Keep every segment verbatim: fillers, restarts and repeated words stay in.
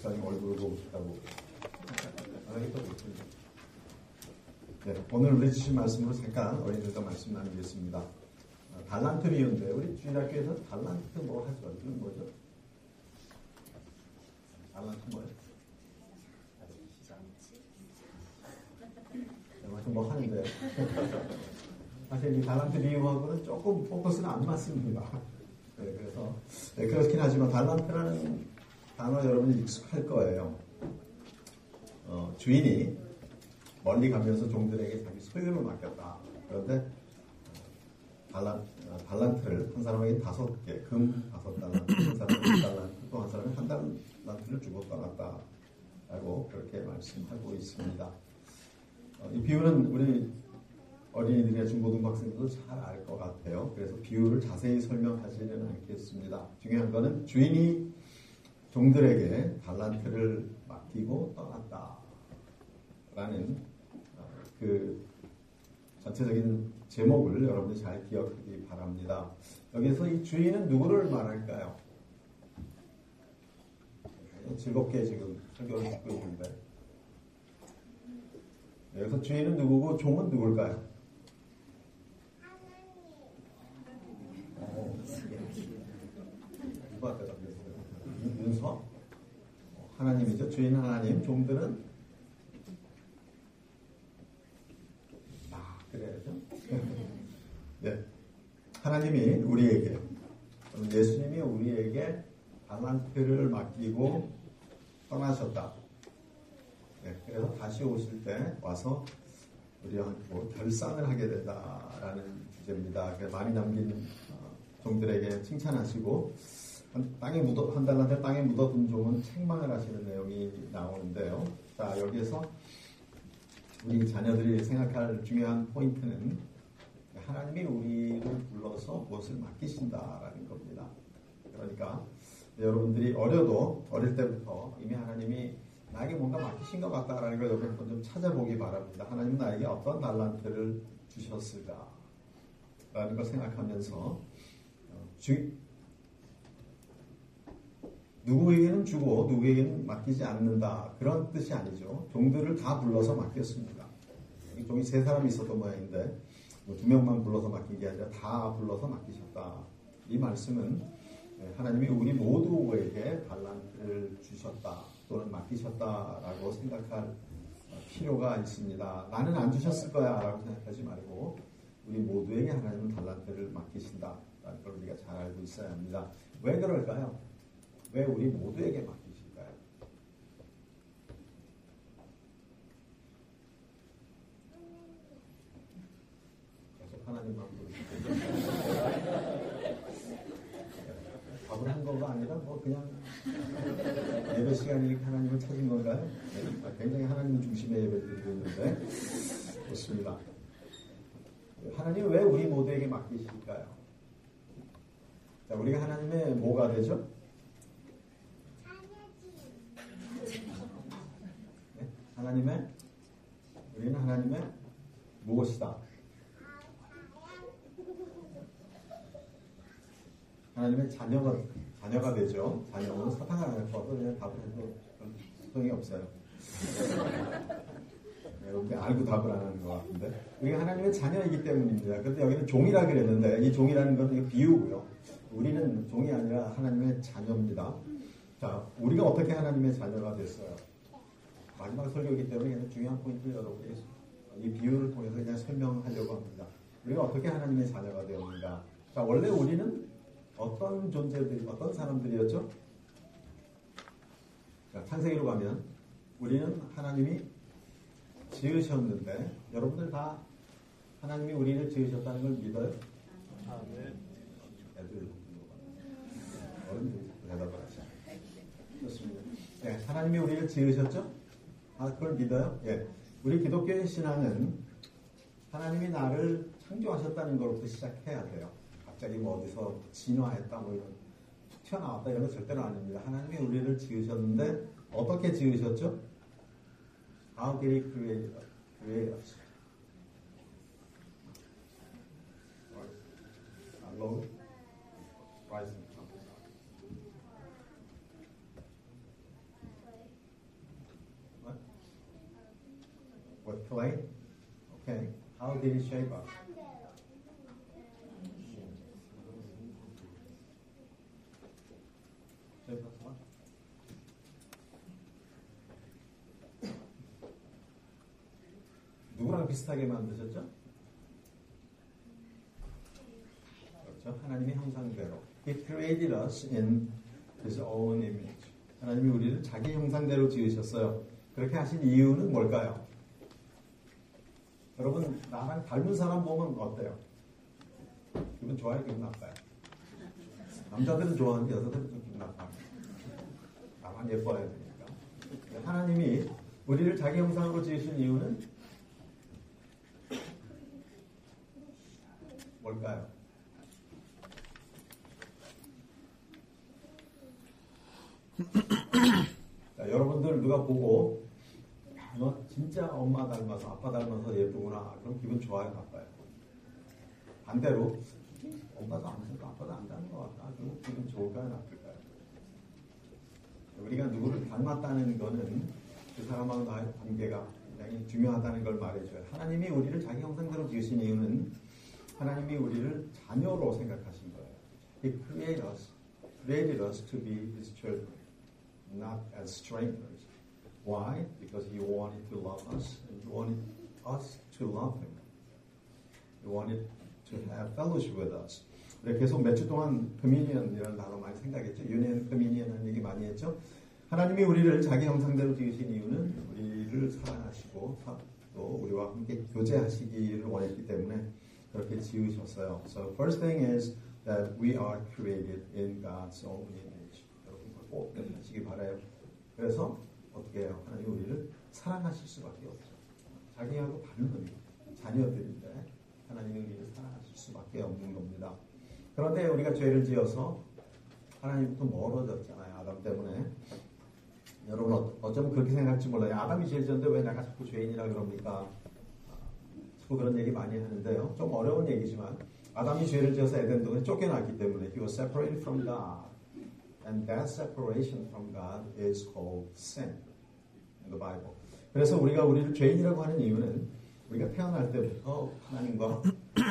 목사님 얼굴을 보고 싶다고. 네, 오늘 우리 주신 말씀으로 잠깐 어린이들과 말씀 나누겠습니다. 어, 달란트 비유인데 우리 주일학교에서 달란트 뭐 하죠? 이건 뭐죠? 달란트 뭐예요? 아무튼 뭐 하는데 사실 이 달란트 비유하고는 조금 포커스는 안 맞습니다. 네, 그래서 네, 그렇긴 하지만 달란트라는 단어 여러분이 익숙할 거예요. 어, 주인이 멀리 가면서 종들에게 자기 소유를 맡겼다. 그런데 달란, 달란트를 한 사람에게 다섯 개, 금 다섯 달란트, 한 사람에게 한 달란트, 또 한 사람에게 한 달란트를 주고 떠났다. 라고 그렇게 말씀하고 있습니다. 어, 이 비유는 우리 어린이들이나 중고등학생들도 잘 알 것 같아요. 그래서 비유를 자세히 설명하지는 않겠습니다. 중요한 거는 주인이 종들에게 달란트를 맡기고 떠났다. 라는 그 전체적인 제목을 여러분이 잘 기억하기 바랍니다. 여기서 이 주인은 누구를 말할까요? 즐겁게 지금 설교를 듣고 있는데 여기서 주인은 누구고 종은 누굴까요? 어, 누가 대답했어요? 윤서? 하나님이죠. 주인 하나님, 종들은 아, 그래야죠. 네, 하나님이 우리에게, 예수님이 우리에게 달란트를 맡기고 떠나셨다. 네, 그래서 다시 오실 때 와서 우리하고 결산을 하게 된다라는 주제입니다. 많이 남긴 종들에게 칭찬하시고 땅에 묻어 한 달란트 땅에 묻어둔 종은 책망을 하시는 내용이 나오는데요. 자, 여기에서 우리 자녀들이 생각할 중요한 포인트는 하나님이 우리를 불러서 무엇을 맡기신다라는 겁니다. 그러니까 여러분들이 어려도 어릴 때부터 이미 하나님이 나에게 뭔가 맡기신 것 같다라는 걸 여러분 좀 찾아보기 바랍니다. 하나님은 나에게 어떤 달란트를 주셨을까? 라는 걸 생각하면서 주, 누구에게는 주고 누구에게는 맡기지 않는다. 그런 뜻이 아니죠. 종들을 다 불러서 맡겼습니다. 이 종이 세 사람이 있었던 모양인데 뭐 두 명만 불러서 맡긴 게 아니라 다 불러서 맡기셨다. 이 말씀은 하나님이 우리 모두에게 달란트를 주셨다. 또는 맡기셨다라고 생각할 필요가 있습니다. 나는 안 주셨을 거야 라고 생각하지 말고 우리 모두에게 하나님은 달란트를 맡기신다라는 걸 우리가 잘 알고 있어야 합니다. 왜 그럴까요? 왜 우리 모두에게 맡기실까요? 계속 하나님만 부르시고 답을 한 거가 아니라 뭐 그냥 예배 시간이 하나님을 찾은 건가요? 네, 굉장히 하나님 중심의 예배를 드리고 있는데 좋습니다. 하나님 왜 우리 모두에게 맡기실까요? 자, 우리가 하나님의 뭐가 되죠? 네? 하나님의 우리는 하나님의 무엇이다? 하나님의 자녀가 자녀가 되죠. 자녀는 사탕을 안 할 거도 그냥 답을 해도 소용이 없어요. 여러분들 알고 답을 안 하는 것 같은데 우리가 하나님의 자녀이기 때문입니다. 그런데 여기는 종이라 그랬는데 이 종이라는 건 비유고요. 우리는 종이 아니라 하나님의 자녀입니다. 자, 우리가 어떻게 하나님의 자녀가 됐어요? 마지막 설교이기 때문에 그냥 중요한 포인트를 여러분이 이 비유를 통해서 그냥 설명하려고 합니다. 우리가 어떻게 하나님의 자녀가 되었는가? 자, 원래 우리는 어떤 존재들이, 어떤 사람들이었죠? 자, 창세기로 가면 우리는 하나님이 지으셨는데 여러분들 다 하나님이 우리를 지으셨다는 걸 믿어요? 아, 네. 애들 어른들이 대답을 하죠. 좋습니다. 네, 하나님이 우리를 지으셨죠? 아, 그걸 믿어요? 예. 우리 기독교의 신앙은 하나님이 나를 창조하셨다는 것부터 시작해야 돼요. 갑자기 뭐 어디서 진화했다, 뭐 이런 툭 튀어나왔다 이런 거 절대로 아닙니다. 하나님이 우리를 지으셨는데 어떻게 지으셨죠? How did He create, create us? Lord, rising. How did he shape us? shape us what? 누구랑 비슷하게 만드셨죠? 그렇죠. 하나님의 형상대로. He created us in His own image. 하나님이 우리를 자기 형상대로 지으셨어요. 그렇게 하신 이유는 뭘까요? 여러분, 나랑 닮은 사람 보면 어때요? 기분 좋아요? 기분 나빠요? 남자들은 좋아하는데 여자들은 좀 기분 나빠요. 나만 예뻐야 되니까. 하나님이 우리를 자기 형상으로 지으신 이유는 뭘까요? 자, 여러분들 누가 보고 너 진짜 엄마 닮아서 아빠 닮아서 예쁘구나. 그럼 기분 좋아요, 나빠요? 반대로 엄마도 안 닮고 아빠도 안 닮은 것 같다. 그럼 기분 좋을까요, 나쁠까요? 우리가 누구를 닮았다는 거는 그 사람하고 나의 관계가 굉장히 중요하다는 걸 말해줘요. 하나님이 우리를 자기 형상대로 지으신 이유는 하나님이 우리를 자녀로 생각하신 거예요. He created us, created us to be His children, not as strangers. Why? Because He wanted to love us, and He wanted us to love Him. He wanted to have fellowship with us. 우리가 계속 몇 주 동안 커뮤니언이라는 단어 많이 생각했죠. 유니언 커뮤니언이라는 얘기 많이 했죠. 하나님이 우리를 자기 형상대로 지으신 이유는 우리를 사랑하시고 또 우리와 함께 교제하시기를 원했기 때문에 그렇게 지으셨어요. So first thing is that we are created in God's own image. 여러분 꼭 기억하시기 바라요. 그래서 어떻게 해요? 하나님 우리를 사랑하실 수밖에 없죠. 자기하고 다른 자녀들인데 하나님이 우리를 사랑하실 수밖에 없는 겁니다. 그런데 우리가 죄를 지어서 하나님부터 멀어졌잖아요. 아담 때문에. 여러분 어쩌면 그렇게 생각할지 몰라요. 아담이 죄를 지었는데 왜 내가 자꾸 죄인이라 그럽니까? 자꾸 그런 얘기 많이 하는데요. 좀 어려운 얘기지만 아담이 죄를 지어서 에덴 동에 쫓겨났기 때문에 He was separated from God. And that separation from God is called sin in the Bible. 그래서 우리가 우리를 죄인이라고 하는 이유는 우리가 태어날 때부터 하나님과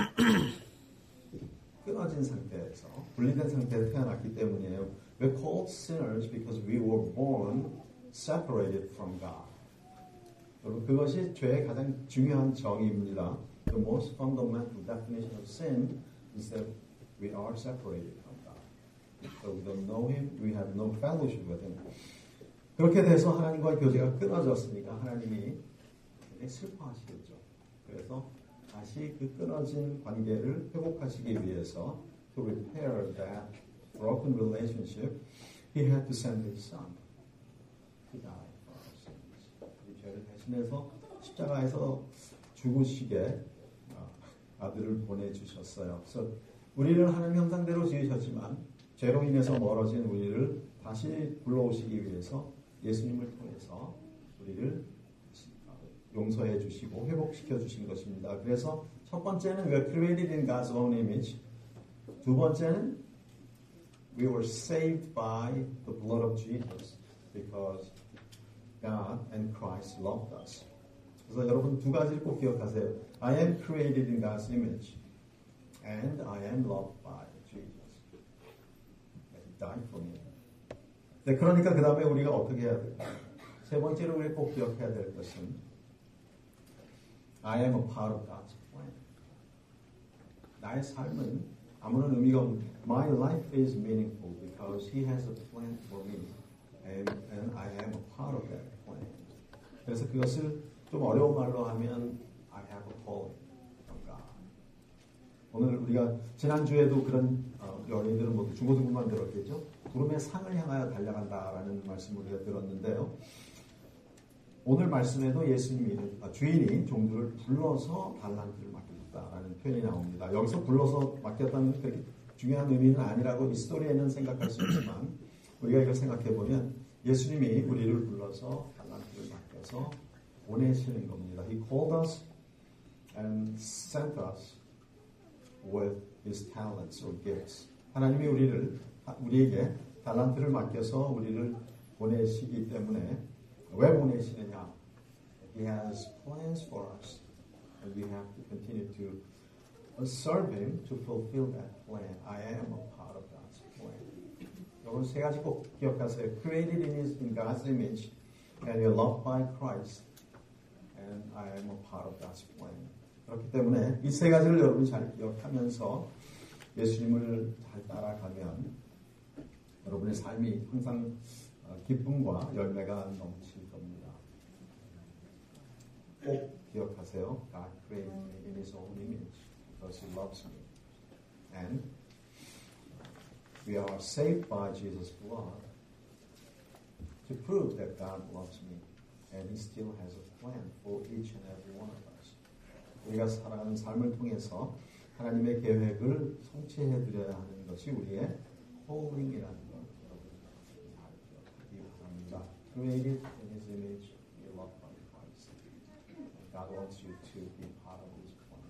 끊어진 상태에서 분리된 상태에서 태어났기 때문이에요. We're called sinners because we were born separated from God. 여러분 그것이 죄의 가장 중요한 정의입니다. The most fundamental definition of sin is that we are separated from God. So we don't know Him, we have no fellowship with Him. 그렇게 돼서 하나님과의 교제가 끊어졌으니까 하나님이 굉장히 슬퍼하시겠죠. 그래서 다시 그 끊어진 관계를 회복하시기 위해서 to repair that broken relationship, He had to send His Son to die for our sins. 이 죄를 대신해서 십자가에서 죽으시게 아들을 보내주셨어요. 그래서 우리를 하나님 형상대로 지으셨지만 죄로 인해서 멀어진 우리를 다시 불러오시기 위해서 예수님을 통해서 우리를 용서해 주시고 회복시켜 주신 것입니다. 그래서 첫 번째는 we are created in God's own image. 두 번째는 we were saved by the blood of Jesus because God and Christ loved us. 그래서 여러분 두 가지를 꼭 기억하세요. I am created in God's image and I am loved by Jesus. He died for me. 네, 그러니까 그 다음에 우리가 어떻게 해야 될까요? 세 번째로 우리가 꼭 기억해야 될 것은 I am a part of God's plan. 나의 삶은 아무런 의미가 없는 My life is meaningful because He has a plan for me and, and I am a part of that plan. 그래서 그것을 좀 어려운 말로 하면 I have a calling from God. 오늘 우리가 지난주에도 그런 어, 연예인들은 모두 중고등부만 들었겠죠? 구름의 상을 향하여 달려간다라는 말씀을 우리가 들었는데요. 오늘 말씀에도 예수님이 주인이 종들을 불러서 달란트를 맡겼다라는 표현이 나옵니다. 여기서 불러서 맡겼다는 그렇게 중요한 의미는 아니라고 이 스토리에는 생각할 수 있지만 우리가 이걸 생각해 보면 예수님이 우리를 불러서 달란트를 맡겨서 보내시는 겁니다. He called us and sent us with His talents or gifts. 하나님이 우리를 우리에게 달란트를 맡겨서 우리를 보내시기 때문에 왜 보내시느냐? He has plans for us. and we have to continue to serve Him to fulfill that plan. I am a part of God's plan. 여러분 세 가지 꼭 기억하세요. Created in, his, in God's image, and you're loved by Christ, and I am a part of God's plan. 그렇기 때문에 이 세 가지를 여러분이 잘 기억하면서 예수님을 잘 따라가면 여러분의 삶이 항상 기쁨과 열매가 넘칠 겁니다. 꼭 기억하세요. God created me in His own image because He loves me. And we are saved by Jesus' blood to prove that God loves me. And He still has a plan for each and every one of us. 우리가 살아가는 삶을 통해서 하나님의 계획을 성취해 드려야 하는 것이 우리의 calling이라는 것 여러분 잘 기억하기 바랍니다. Created in His image, you're loved by Christ. God wants you to be part of His plan.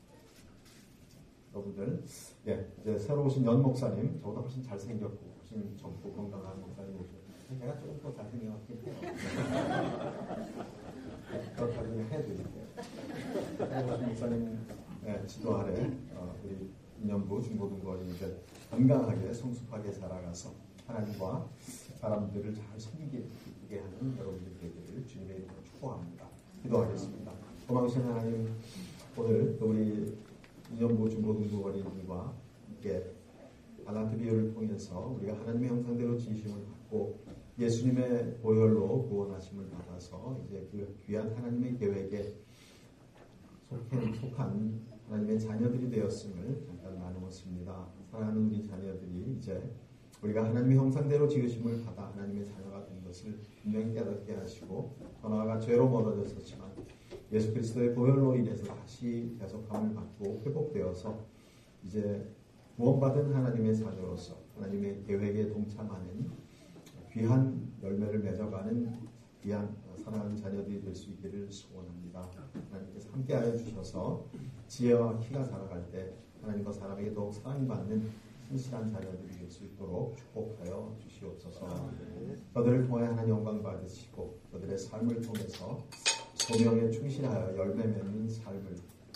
여러분들, 예, 이제 새로 오신 연 목사님, 저보다 훨씬 잘생겼고 훨씬 젊고 건강한 목사님 오셨는데 제가 조금 더 잘생겼긴 해요. 그렇다고 그냥 해드릴게요. 새로 오신 목사님 예, 지도 아래 어, 우리 인연부 중고등부원이 이제 건강하게 성숙하게 자라가서 하나님과 사람들을 잘 섬기게 하는 여러분들 되기를 주님의 이름으로 축복합니다. 기도하겠습니다. 고마우신 하나님, 오늘 또 우리 인연부 중고등부원인과 함께 달란트 비유를 통해서 우리가 하나님의 형상대로 지으심을 받고 예수님의 보혈로 구원하심을 받아서 이제 그 귀한 하나님의 계획에 속한, 속한 하나님의 자녀들이 되었음을 잠깐 나누었습니다. 사랑하는 우리 자녀들이 이제 우리가 하나님의 형상대로 지으심을 받아 하나님의 자녀가 된 것을 분명히 깨닫게 하시고 전화가 죄로 멀어졌었지만 예수 그리스도의 보혈로 인해서 다시 대속함을 받고 회복되어서 이제 구원받은 하나님의 자녀로서 하나님의 계획에 동참하는 귀한 열매를 맺어가는 귀한 사랑하는 자녀들이 될 수 있기를 소원합니다. 하나님께서 함께하여 주셔서 지혜와 키가 자라갈 때 하나님과 사람에게 더욱 사랑받는 신실한 자녀들이 될 수 있도록 축복하여 주시옵소서. 저들을 통해 하나님 영광 받으시고 저들의 삶을 통해서 소명에 충실하여 열매 맺는 삶을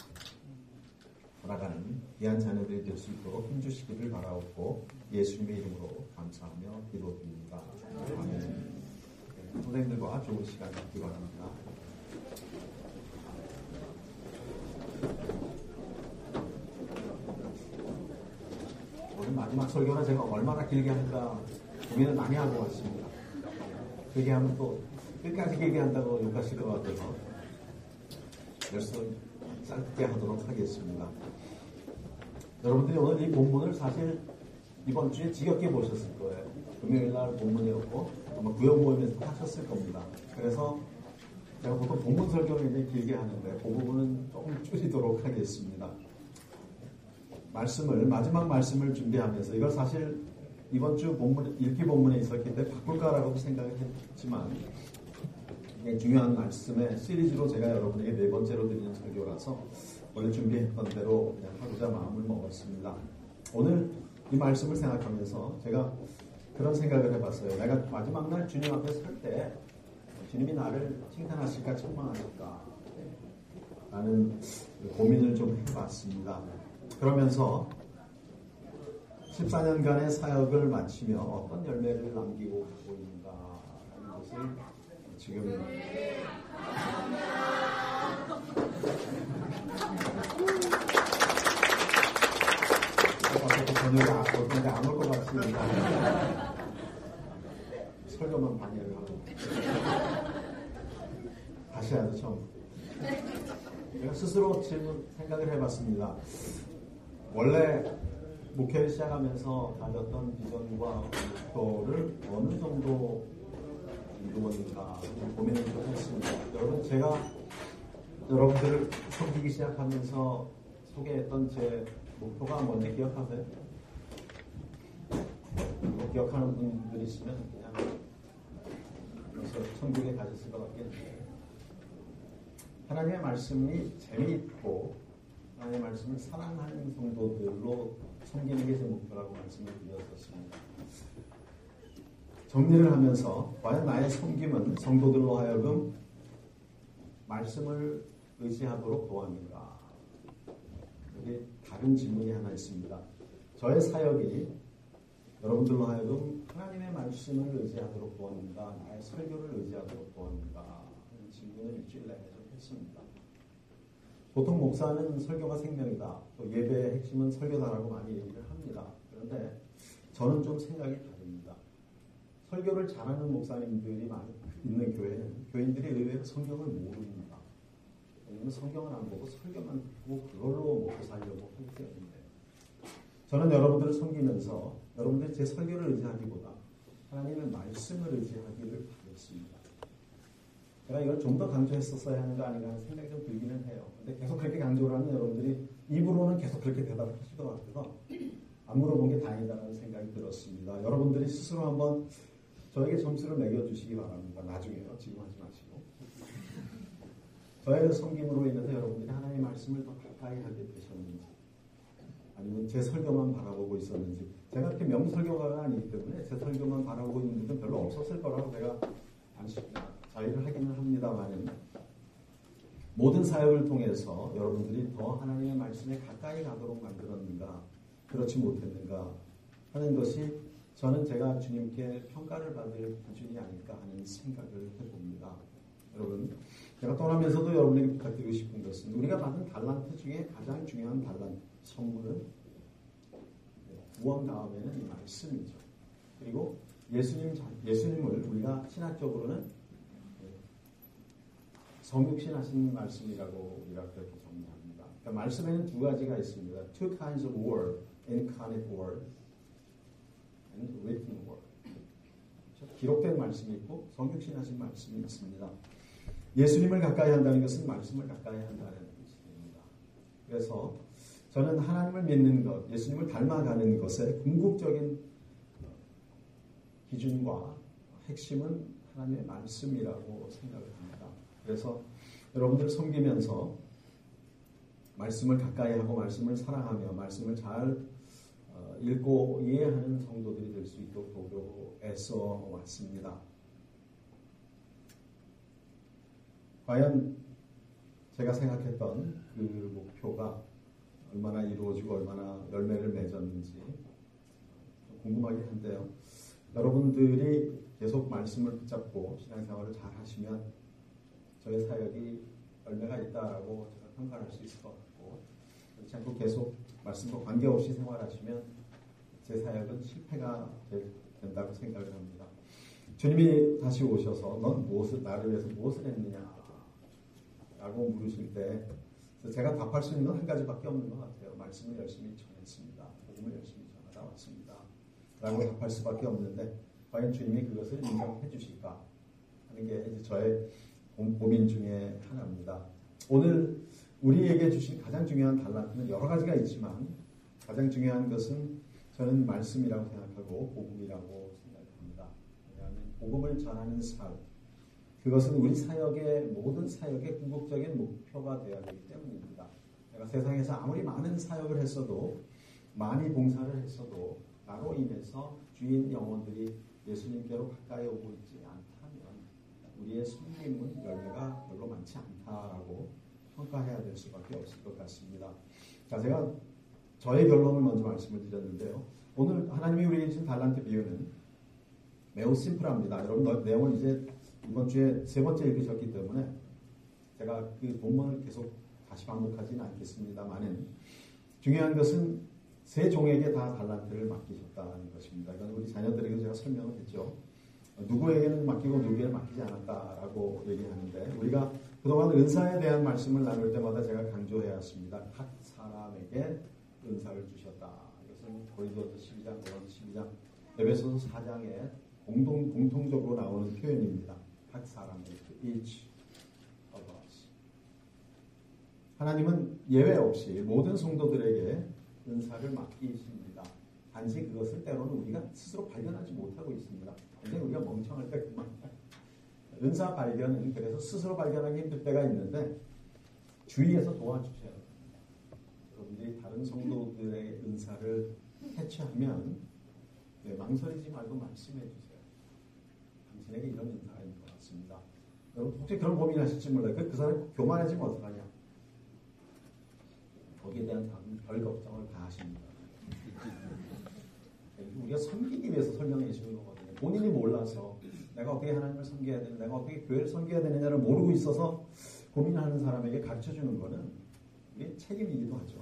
살아가는 귀한 자녀들이 될 수 있도록 힘주시기를 바라옵고 예수님의 이름으로 감사하며 기도드립니다. 아멘. 선생님들과 좋은 시간 갖기 바랍니다. 오늘 마지막 설교는 제가 얼마나 길게 할까 고민을 많이 하고 왔습니다. 길게 하면 또 끝까지 길게 한다고 욕하실 것 같아서 그래서 짧게 하도록 하겠습니다. 여러분들이 오늘 이 본문을 사실 이번 주에 지겹게 보셨을 거예요. 금요일 날 본문이었고 아마 구역 모임에서 하셨을 겁니다. 그래서 제가 보통 본문 설교를 굉장히 길게 하는데 그 부분은 조금 줄이도록 하겠습니다. 말씀을 마지막 말씀을 준비하면서 이걸 사실 이번 주 본문 읽기 본문에 있었기 때문에 바꿀까라고 생각을 했지만 굉장히 중요한 말씀의 시리즈로 제가 여러분에게 네 번째로 드리는 설교라서 원래 준비했던 대로 그냥 하고자 마음을 먹었습니다. 오늘 이 말씀을 생각하면서 제가 그런 생각을 해봤어요. 내가 마지막 날 주님 앞에 설 때 주님이 나를 칭찬하실까 책망하실까 라는 고민을 좀 해봤습니다. 그러면서 십사 년간의 사역을 마치며 어떤 열매를 남기고 가고 있는가 하는 것을 지금 저녁에 어떤데 안 올 것 같습니다. 설교만 방해를 하고 다시 하죠. 처음. 제가 스스로 질문 생각을 해봤습니다. 원래 목회를 시작하면서 가졌던 비전과 목표를 어느 정도 이루었는가 고민을 좀 했습니다. 여러분 제가 여러분들을 섬기기 시작하면서 소개했던 제 목표가 뭔지 기억하세요? 뭐 기억하는 분들 있으면 그냥 그래서 천국에 가셨을 것 같겠는데 하나님의 말씀이 재미있고 하나님의 말씀을 사랑하는 성도들로 섬기는 게 제 목표라고 말씀을 드렸었습니다. 정리를 하면서 과연 나의 섬김은 성도들로 하여금 말씀을 의지하도록 도왔는가? 여기 다른 질문이 하나 있습니다. 저의 사역이 여러분들로 하여금 하나님의 말씀을 의지하도록 도왔는가? 나의 설교를 의지하도록 도왔는가? 하는 질문을 일주일 내내 좀 했습니다. 보통 목사는 설교가 생명이다. 또 예배의 핵심은 설교다라고 많이 얘기를 합니다. 그런데 저는 좀 생각이 다릅니다. 설교를 잘하는 목사님들이 많이 있는 교회는 교인들이 의외로 성경을 모릅니다. 왜냐하면 성경을 안 보고 설교만 듣고 그걸로 먹고 살려고 하기 때문에 저는 여러분들을 섬기면서 여러분들이 제 설교를 의지하기보다 하나님의 말씀을 의지하기를 바랬습니다. 제가 이걸 좀 더 강조했었어야 하는 거 아닌가 하는 생각이 좀 들기는 해요. 근데 계속 그렇게 강조를 하면 여러분들이 입으로는 계속 그렇게 대답을 하실 것 같아서 안 물어본 게 다행이다라는 생각이 들었습니다. 여러분들이 스스로 한번 저에게 점수를 매겨주시기 바랍니다. 나중에요. 지금 하지 마시고. 저의 섬김으로 인해서 여러분들이 하나님의 말씀을 더 가까이 하게 되셨는지 아니면 제 설교만 바라보고 있었는지 제가 그렇게 명설교가가 아니기 때문에 제 설교만 바라보고 있는 분들은 별로 없었을 거라고 제가 자의를 하기는 합니다만 모든 사역을 통해서 여러분들이 더 하나님의 말씀에 가까이 가도록 만들었는가 그렇지 못했는가 하는 것이 저는 제가 주님께 평가를 받을 기준이 아닐까 하는 생각을 해봅니다. 여러분 제가 떠나면서도 여러분에게 부탁드리고 싶은 것은 우리가 받은 달란트 중에 가장 중요한 달란트 선물은 구원 다음에는 이 말씀이죠. 그리고 예수님, 예수님을 우리가 신학적으로는 성육신하신 말씀이라고 우리가 그렇게 정리합니다. 그러니까 말씀에는 두 가지가 있습니다. Two kinds of word, incarnate word and written word. 기록된 말씀이 있고 성육신하신 말씀이 있습니다. 예수님을 가까이 한다는 것은 말씀을 가까이 한다는 뜻입니다. 그래서 저는 하나님을 믿는 것, 예수님을 닮아가는 것의 궁극적인 기준과 핵심은 하나님의 말씀이라고 생각을 합니다. 그래서 여러분들 섬기면서 말씀을 가까이 하고 말씀을 사랑하며 말씀을 잘 읽고 이해하는 성도들이 될 수 있도록 도교 애써 왔습니다. 과연 제가 생각했던 그 목표가 얼마나 이루어지고 얼마나 열매를 맺었는지 궁금하긴 한데요. 여러분들이 계속 말씀을 붙잡고 신앙생활을 잘 하시면 저의 사역이 열매가 있다라고 제가 평가할 수 있을 것 같고 그렇지 않고 계속 말씀과 관계없이 생활하시면 제 사역은 실패가 된다고 생각을 합니다. 주님이 다시 오셔서 넌 무엇을 나를 위해서 무엇을 했느냐 라고 물으실 때 제가 답할 수 있는 건 한 가지밖에 없는 것 같아요. 말씀을 열심히 전했습니다. 복음을 열심히 전하다 왔습니다. 라고 답할 수밖에 없는데 과연 주님이 그것을 인정해 주실까 하는 게 이제 저의 고민 중에 하나입니다. 오늘 우리에게 주신 가장 중요한 달란트는 여러 가지가 있지만 가장 중요한 것은 저는 말씀이라고 생각하고 복음이라고 생각합니다. 왜냐하면 복음을 전하는 삶 그것은 우리 사역의 모든 사역의 궁극적인 목표가 되어야 되기 때문입니다. 내가 세상에서 아무리 많은 사역을 했어도 많이 봉사를 했어도 나로 인해서 주인 영혼들이 예수님께로 가까이 오고 있지 않다면 우리의 섬김은 열매가 별로 많지 않다라고 평가해야 될 수밖에 없을 것 같습니다. 자, 제가 저의 결론을 먼저 말씀을 드렸는데요. 오늘 하나님이 우리에게 주신 달란트 비유는 매우 심플합니다. 여러분 내용을 이제 이번 주에 세 번째 읽으셨기 때문에 제가 그 본문을 계속 다시 반복하지는 않겠습니다만은 중요한 것은 세 종에게 다 달란트를 맡기셨다는 것입니다. 이건 우리 자녀들에게 제가 설명을 했죠. 누구에게는 맡기고 누구에게는 맡기지 않았다라고 얘기하는데 우리가 그동안 은사에 대한 말씀을 나눌 때마다 제가 강조해야 했습니다. 각 사람에게 은사를 주셨다. 이것은 고린도서 십이 장, 로마서 십이 장, 에베소서 사 장에 공동, 공통적으로 나오는 표현입니다. 각 사람에게 each of us. 하나님은 예외 없이 모든 성도들에게 은사를 맡기십니다. 단지 그것을 때로는 우리가 스스로 발견하지 못하고 있습니다. 굉장히 우리가 멍청할 때 그만. 은사 발견은 그래서 스스로 발견하기 힘들 때가 있는데 주위에서 도와주셔야 합니다. 여러분들이 다른 성도들의 은사를 해체하면 네, 망설이지 말고 말씀해 주세요. 당신에게 이런 은사가 있는 것 같습니다. 여러분 혹시 그런 고민하실지 몰라요. 그, 그 사람이 교만해지면 어떡하냐. 거기에 대한 별 걱정을 다 하십니다. 우리가 섬기기 위해서 설명해 주는 거거든요. 본인이 몰라서 내가 어떻게 하나님을 섬겨야 되는, 내가 어떻게 교회를 섬겨야 되느냐를 모르고 있어서 고민하는 사람에게 가르쳐 주는 거는 이게 책임이기도 하죠.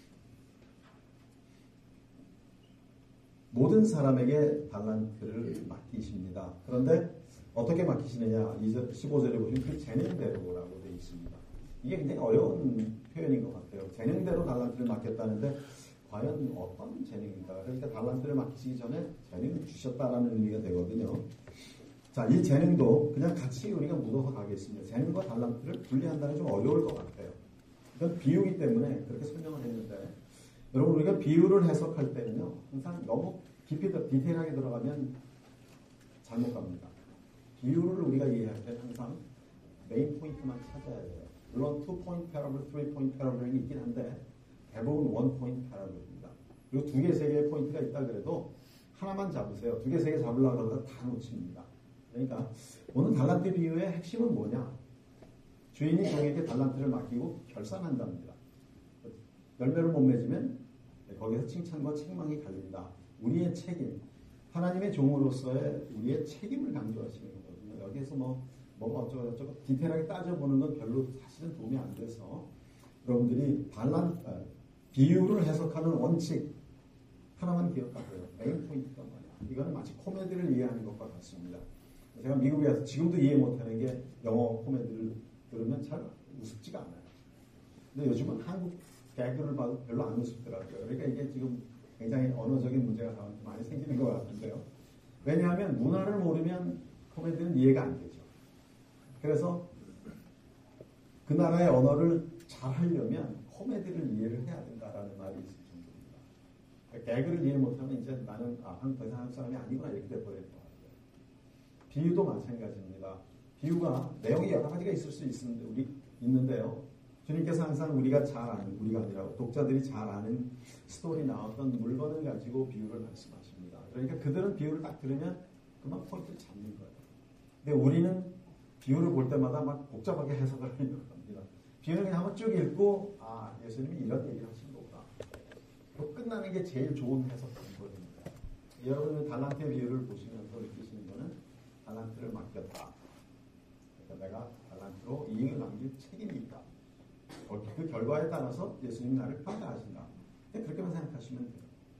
모든 사람에게 달란트를 맡기십니다. 그런데 어떻게 맡기시느냐? 십오 절에 보시면 그 재능대로라고 되어 있습니다. 이게 굉장히 어려운 표현인 것 같아요. 재능대로 달란트를 맡겼다는데 과연 어떤 재능인가? 그러니까 달란트를 맡기시기 전에 재능을 주셨다라는 의미가 되거든요. 자, 이 재능도 그냥 같이 우리가 묻어서 가겠습니다. 재능과 달란트를 분리한다는 게 좀 어려울 것 같아요. 이건 비유기 때문에 그렇게 설명을 했는데, 여러분 우리가 비유를 해석할 때는요, 항상 너무 깊이 더 디테일하게 들어가면 잘못 갑니다. 비유를 우리가 이해할 때 항상 메인 포인트만 찾아야 돼요. 물론 투 포인트 패러블, 쓰리 포인트 패러블이 있긴 한데 대부분 원 포인트 패러블입니다. 그리고 두 개, 세 개의 포인트가 있다 그래도 하나만 잡으세요. 두 개, 세 개 잡으려고 하다가 다 놓칩니다. 그러니까 오늘 달란트 비유의 핵심은 뭐냐? 주인이 종에게 달란트를 맡기고 결산한답니다. 열매를 못 맺으면 거기서 칭찬과 책망이 갈립니다. 우리의 책임, 하나님의 종으로서의 우리의 책임을 강조하시는 거거든요. 여기에서 뭐 뭐가 어쩌고 저쩌고 디테일하게 따져보는 건 별로 사실은 도움이 안 돼서 여러분들이 달란 비유를 해석하는 원칙 하나만 기억하세요. 메인 포인트가 뭐냐? 이거는 마치 코미디를 이해하는 것과 같습니다. 제가 미국에 와서 지금도 이해 못하는 게 영어 코미디를 들으면 잘 우습지가 않아요. 근데 요즘은 한국 개그를 봐도 별로 안 우습더라고요. 그러니까 이게 지금 굉장히 언어적인 문제가 많이 생기는 것 같은데요. 왜냐하면 문화를 모르면 코미디는 이해가 안 되죠. 그래서 그 나라의 언어를 잘 하려면 코미디를 이해를 해야 된다라는 말이 있을 정도입니다. 그러니까 개그를 이해 못하면 이제 나는 아, 한국 더 이상 한국 사람이 아니구나 이렇게 돼버릴 것 같아요. 비유도 마찬가지입니다. 비유가 내용이 여러 가지가 있을 수 있는데, 우리, 있는데요. 주님께서 항상 우리가 잘 아는, 우리가 아니라 독자들이 잘 아는 스토리나 어떤 물건을 가지고 비유를 말씀하십니다. 그러니까 그들은 비유를 딱 들으면 그만 포인트를 잡는 거예요. 근데 우리는 비유를 볼 때마다 막 복잡하게 해석을 하려고 합니다. 비유는 그냥 한번 쭉 읽고, 아, 예수님이 이런 얘기를 하신 거구나. 그리고 끝나는 게 제일 좋은 해석 방법입니다. 여러분은 달란트의 비유를 보시면서 느끼시는 거는 달란트를 맡겼다. 그러니까 내가 달란트로 이익을 남길 책임이 있다. 그 결과에 따라서 예수님이 나를 평가하신다. 그렇게만 생각하시면 돼요.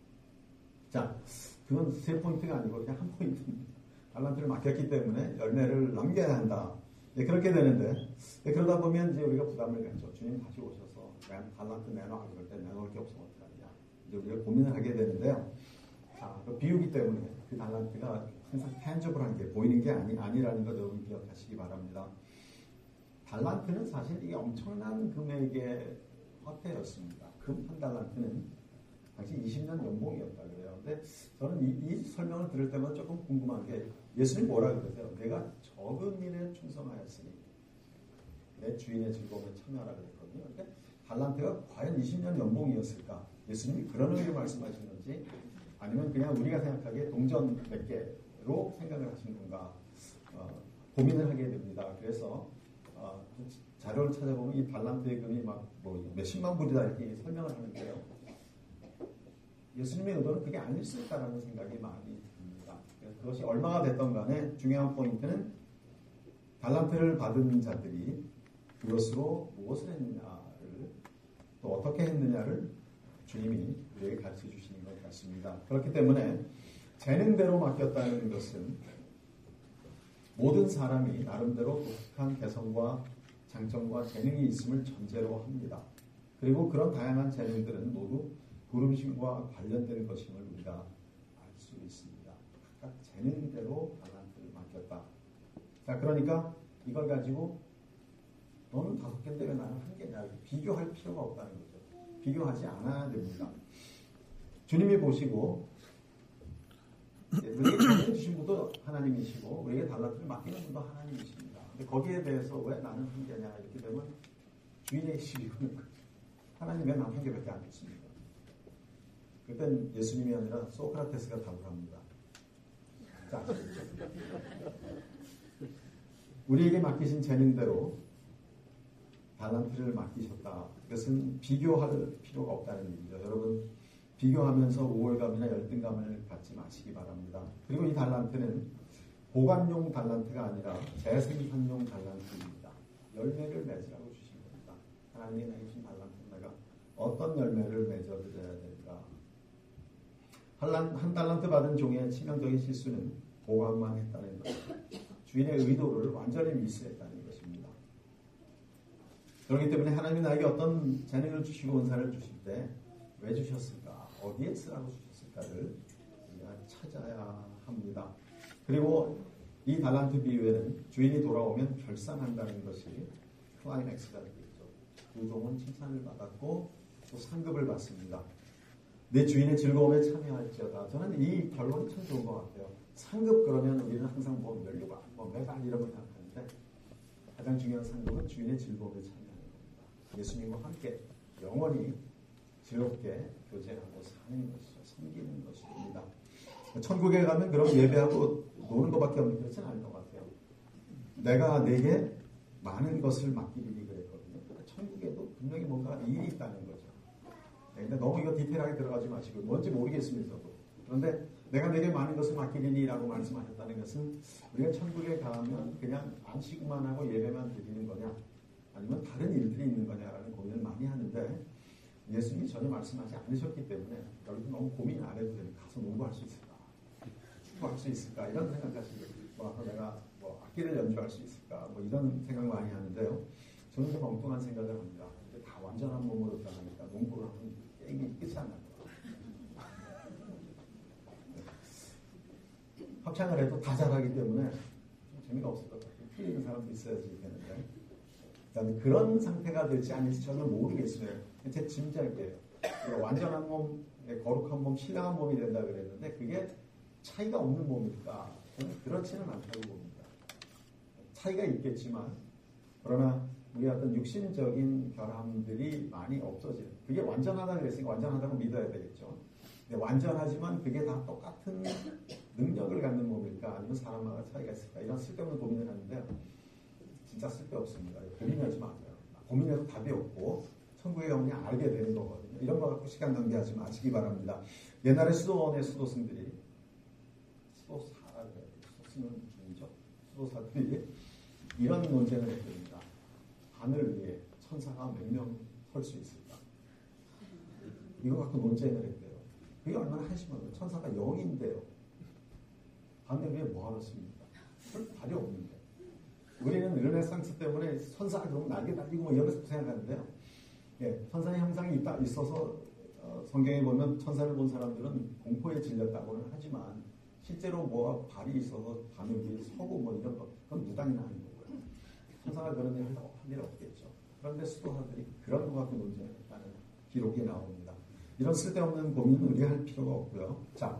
자, 그건 세 포인트가 아니고 그냥 한 포인트입니다. 달란트를 맡겼기 때문에 열매를 남겨야 한다. 네, 그렇게 되는데, 네, 그러다 보면 이제 우리가 부담을 갖죠. 주님 다시 오셔서 달란트 내놔. 그럴 때 내놓을 게 없으면 어떡하냐. 이제 우리가 고민을 하게 되는데요. 자, 그 비유기 때문에 그 달란트가 항상 tangible 게 보이는 게 아니, 아니라는 것 여러분 기억하시기 바랍니다. 달란트는 사실 이게 엄청난 금액의 화폐였습니다. 금 한 달란트는 당시 이십 년 연봉이었다 그래요. 근데 저는 이, 이 설명을 들을 때마다 조금 궁금한 게 예수님 뭐라 그러세요? 내가 적은 일에 충성하였으니 내 주인의 즐거움에 참여하라 그랬거든요. 근데 달란트가 과연 이십 년 연봉이었을까? 예수님이 그런 의미로 말씀하신 건지 아니면 그냥 우리가 생각하기에 동전 몇 개로 생각을 하신 건가 어, 고민을 하게 됩니다. 그래서 어, 자료를 찾아보면 이 달란트의 금이 막 뭐 몇십만 불이다 이렇게 설명을 하는데요. 예수님의 의도는 그게 아닐 수 있다라는 생각이 많이 듭니다. 그래서 그것이 얼마가 됐던 간에 중요한 포인트는 달란트를 받은 자들이 그것으로 무엇을 했느냐를 또 어떻게 했느냐를 주님이 우리에게 가르쳐 주시는 것 같습니다. 그렇기 때문에 재능대로 맡겼다는 것은 모든 사람이 나름대로 독특한 개성과 장점과 재능이 있음을 전제로 합니다. 그리고 그런 다양한 재능들은 모두 부르심과 관련된 것임을 우리가 알 수 있습니다. 각각 재능대로 달란트를 맡겼다. 자, 그러니까 이걸 가지고 너는 다섯 개인데 왜 나는 한 개냐 비교할 필요가 없다는 거죠. 비교하지 않아야 됩니다. 주님이 보시고 우리에게 재능 주신 분도 하나님이시고 우리에게 달란트를 맡기는 분도 하나님이십니다. 근데 거기에 대해서 왜 나는 한 개냐 이렇게 되면 주인의 의식이 오는 거죠. 하나님 왜 나는 한 개밖에 안 줬습니까? 그땐 예수님이 아니라 소크라테스가 답을 합니다. 자, 우리에게 맡기신 재능대로 달란트를 맡기셨다. 이것은 비교할 필요가 없다는 얘기죠. 여러분 비교하면서 우월감이나 열등감을 갖지 마시기 바랍니다. 그리고 이 달란트는 보관용 달란트가 아니라 재생산용 달란트입니다. 열매를 맺으라고 주신 겁니다. 하나님이 내게 주신 달란트는 내가 어떤 열매를 맺어드려야 될까? 한 달란트 받은 종의 치명적인 실수는 보관만 했다는 것, 주인의 의도를 완전히 미스했다는 것입니다. 그렇기 때문에 하나님이 나에게 어떤 재능을 주시고 은사를 주실 때 왜 주셨을까? 어디에 쓰라고 주셨을까를 우리가 찾아야 합니다. 그리고 이 달란트 비유에는 주인이 돌아오면 결산한다는 것이 클라이맥스가 되겠죠. 두 종은 칭찬을 받았고 또 상급을 받습니다. 내 주인의 즐거움에 참여할지어다. 저는 이 결론이 참 좋은 것 같아요. 상급 그러면 우리는 항상 뭐 면류관, 뭐 메달 이런 걸 생각하는데 가장 중요한 상급은 주인의 즐거움에 참여하는 겁니다. 예수님과 함께 영원히 즐겁게 교제하고 사는 것이죠. 섬기는 것입니다. 천국에 가면 그럼 예배하고 노는 것밖에 없는 그렇지는 않을 것 같아요. 내가 내게 많은 것을 맡기리니 그랬거든요. 천국에도 분명히 뭔가 일이 있다는 거죠. 근데 너무 이거 디테일하게 들어가지 마시고 뭔지 모르겠으면서도 그런데 내가 내게 많은 것을 맡기리니라고 말씀하셨다는 것은 우리가 천국에 가면 그냥 안식만 하고 예배만 드리는 거냐 아니면 다른 일들이 있는 거냐라는 고민을 많이 하는데 예수님이 전혀 말씀하지 않으셨기 때문에 여기서 너무 고민 안 해도 되는 가서 농구할 수 있을까? 축구할 수 있을까? 이런 생각하시고 뭐 내가 뭐 악기를 연주할 수 있을까? 뭐 이런 생각 많이 하는데요. 저는 좀 엉뚱한 생각을 합니다. 다 완전한 몸으로 변하니까 농구를 하면 게임이 끝이 안 나요. 합창을 해도 다 잘하기 때문에 좀 재미가 없을 것 같아요. 틀리는 사람도 있어야지 되는데. 그다음에 그런 상태가 될지 아닐지 저는 모르겠어요. 제 짐작이에요. 완전한 몸, 거룩한 몸, 신령한 몸이 된다 그랬는데 그게 차이가 없는 몸일까? 저는 그렇지는 않다고 봅니다. 차이가 있겠지만 그러나 우리 어떤 육신적인 결함들이 많이 없어지는 그게 완전하다 그랬으니까 완전하다고 믿어야 되겠죠. 근데 완전하지만 그게 다 똑같은 능력을 갖는 몸일까? 아니면 사람마다 차이가 있을까? 이런 쓸데없는 고민을 하는데 진짜 쓸데없습니다. 고민하지 마세요. 고민해도 답이 없고 천국에 가면 그냥 알게 되는 거거든요. 이런 거 갖고 시간 낭비하지 마시기 바랍니다. 옛날에 수도원의 수도승들이 수도사, 수도승은 중이죠. 수도사들이 이런 논쟁을 했습니다. 하늘 위에 천사가 몇 명 설 수 있을까? 이거 갖고 논쟁을 했대요. 그게 얼마나 한심한가요? 천사가 영인데요. 하늘 위에 뭐하러 씁니까? 별 발이 없는데. 우리는 르네상스 때문에 천사가 그러면 날개 달리고 뭐 이런 거 생각하는데요. 예, 천사의 형상이 있다, 있어서 어, 성경에 보면 천사를 본 사람들은 공포에 질렸다고는 하지만 실제로 뭐가 발이 있어서 하늘 위에 서고 뭐 이런 거 그건 무당이나 하는 거고요. 천사가 그런 일을 할 일 없겠죠. 그런데 수도사들이 그런 것 같은 논쟁을 했다는 기록이 나옵니다. 이런 쓸데없는 고민은 우리가 할 필요가 없고요. 자,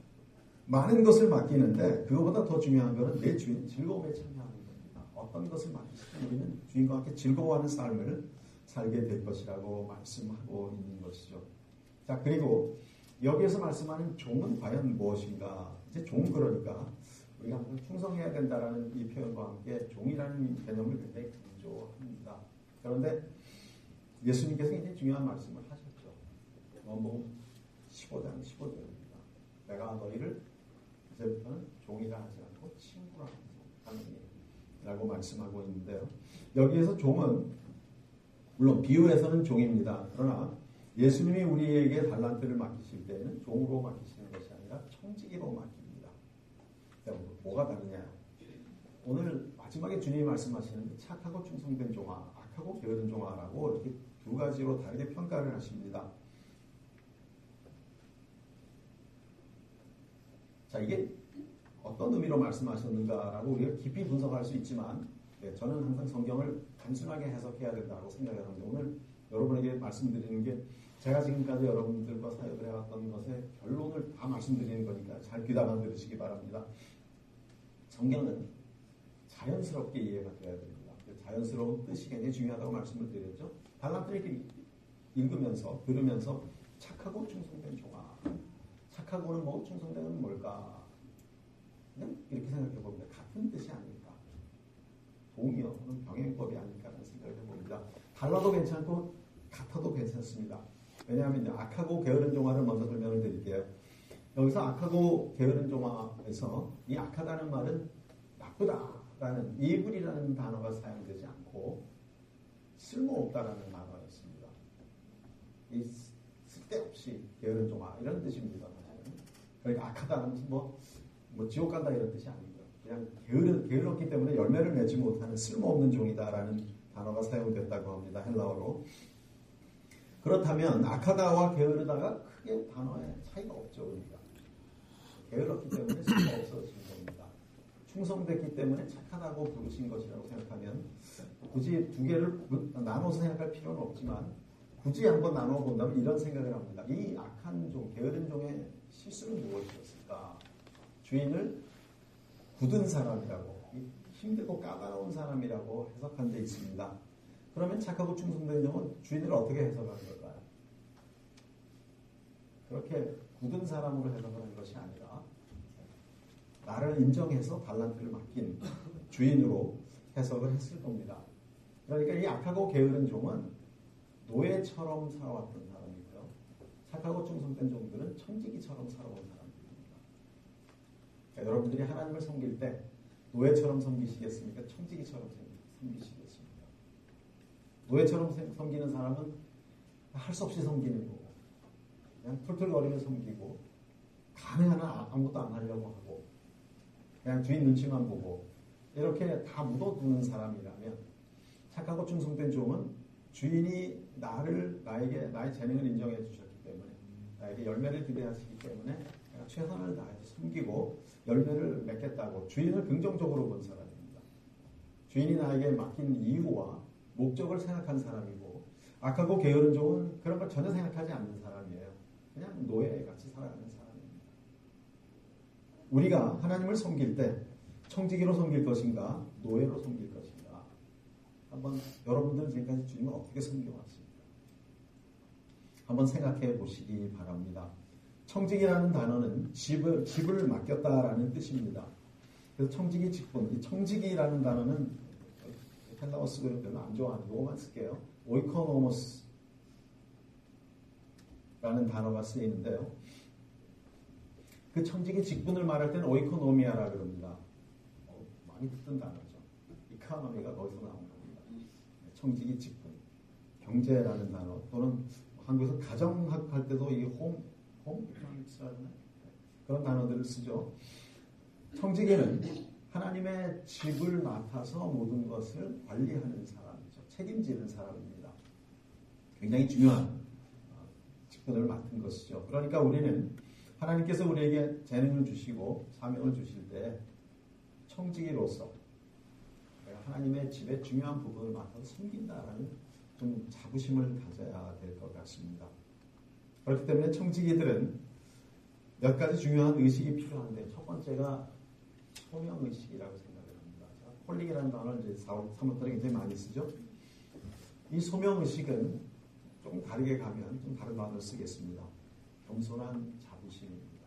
많은 것을 맡기는데 그거보다 더 중요한 것은 내 주인 즐거움에 참여하는 겁니다. 어떤 것을 맡기시든 우리는 주인과 함께 즐거워하는 삶을 살게 될 것이라고 말씀하고 있는 것이죠. 자, 그리고 여기에서 말씀하는 종은 과연 무엇인가? 이제 종 그러니까 우리가 항상 충성해야 된다라는 이 표현과 함께 종이라는 개념을 굉장히 강조합니다. 그런데 예수님께서 굉장히 중요한 말씀을 하셨죠. 요한복음 십오 장 십오 절입니다. 내가 너희를 이제부터는 종이라 하지 않고 친구라 하느니 라고 말씀하고 있는데요. 여기에서 종은 물론 비유에서는 종입니다. 그러나 예수님이 우리에게 달란트를 맡기실 때에는 종으로 맡기시는 것이 아니라 청지기로 맡깁니다. 뭐가 다르냐? 오늘 마지막에 주님이 말씀하시는 착하고 충성된 종아, 악하고 게으른 종아라고 이렇게 두 가지로 다르게 평가를 하십니다. 자, 이게 어떤 의미로 말씀하셨는가라고 우리가 깊이 분석할 수 있지만 네, 저는 항상 성경을 단순하게 해석해야 된다고 생각을 하는데 오늘 여러분에게 말씀드리는 게 제가 지금까지 여러분들과 사역을 해왔던 것의 결론을 다 말씀드리는 거니까 잘 귀담아 들으시기 바랍니다. 성경은 자연스럽게 이해가 돼야 됩니다. 자연스러운 뜻이 굉장히 중요하다고 말씀을 드렸죠. 달란트를 읽으면서 들으면서 착하고 충성된 종아, 착하고는 뭐 충성되는 뭘까? 그냥 이렇게 생각해 봅니다. 같은 뜻이 아닐까? 동의어는 병행법이 아닐까라는 생각을 해봅니다. 달라도 괜찮고 같아도 괜찮습니다. 왜냐하면 악하고 게으른 종아를 먼저 설명을 드릴게요. 여기서 악하고 게으른 종아에서 이 악하다는 말은 나쁘다라는 이불이라는 단어가 사용되지 않고 쓸모없다라는 단어였습니다. 이 쓸데없이 게으른 종아 이런 뜻입니다. 그러니까 악하다는 것은 뭐, 뭐 지옥 간다 이런 뜻이 아니고요. 그냥 게으르, 게을렀기 때문에 열매를 맺지 못하는 쓸모없는 종이다라는 단어가 사용됐다고 합니다. 헬라어로. 그렇다면 악하다와 게으르다가 크게 단어에 차이가 없죠. 우리가. 게을렀기 때문에 쓸모없어진 겁니다. 충성됐기 때문에 착하다고 부르신 것이라고 생각하면 굳이 두 개를 나눠서 생각할 필요는 없지만 굳이 한번 나눠 본다면 이런 생각을 합니다. 이 악한 종, 게으른 종의 실수는 무엇이었을까? 주인을 굳은 사람이라고, 힘들고 까다로운 사람이라고 해석한 데 있습니다. 그러면 착하고 충성된 종은 주인을 어떻게 해석하는 걸까요? 그렇게 굳은 사람으로 해석하는 것이 아니라 나를 인정해서 달란트를 맡긴 주인으로 해석을 했을 겁니다. 그러니까 이 악하고 게으른 종은 노예처럼 살아왔던 사람이고요. 착하고 충성된 종들은 청지기처럼 살아온 사람들입니다. 그러니까 여러분들이 하나님을 섬길 때 노예처럼 섬기시겠습니까? 청지기처럼 섬기시겠습니까? 노예처럼 섬기는 사람은 할 수 없이 섬기는 거고 그냥 툴툴거리며 섬기고 가능한 한 아무것도 안 하려고 하고 그냥 주인 눈치만 보고 이렇게 다 묻어두는 사람이라면 착하고 충성된 종은 주인이 나를 나에게 나의 재능을 인정해 주셨기 때문에 나에게 열매를 기대하시기 때문에 내가 최선을 다해서 섬기고 열매를 맺겠다고 주인을 긍정적으로 본 사람입니다. 주인이 나에게 맡긴 이유와 목적을 생각한 사람이고 악하고 게으른 종은 그런 걸 전혀 생각하지 않는 사람이에요. 그냥 노예같이 살아가는 사람입니다. 우리가 하나님을 섬길 때 청지기로 섬길 것인가 노예로 섬길 것인가 한번 여러분들은 지금까지 주님을 어떻게 섬겨왔습니까? 한번 생각해 보시기 바랍니다. 청직이라는 단어는 집을, 집을 맡겼다라는 뜻입니다. 그래서 청직이 직분, 이 청직이라는 단어는 헬라어 쓰고 별로 안 좋아하는 요거만 쓸게요. 오이코노모스라는 단어가 쓰이는데요. 그 청직의 직분을 말할 때는 오이코노미아라 그럽니다. 어, 많이 듣던 단어죠. 이카노미가 거기서 나온 겁니다. 청직의 직분, 경제라는 단어 또는 한국에서 가정학 할 때도 이 홈, 홈 이코노믹스라는 그런 단어들을 쓰죠. 청지기는 하나님의 집을 맡아서 모든 것을 관리하는 사람이죠. 책임지는 사람입니다. 굉장히 중요한 직분을 맡은 것이죠. 그러니까 우리는 하나님께서 우리에게 재능을 주시고 사명을 주실 때 청지기로서 하나님의 집의 중요한 부분을 맡아서 섬긴다라는 좀 자부심을 가져야 될 것 같습니다. 그렇기 때문에 청지기들은 몇 가지 중요한 의식이 필요한데 첫 번째가 소명의식이라고 생각을 합니다. 제가 콜릭이라는 단어를 이제 사무들에 굉장히 많이 쓰죠. 이 소명의식은 조금 다르게 가면 좀 다른 단어를 쓰겠습니다. 겸손한 자부심입니다.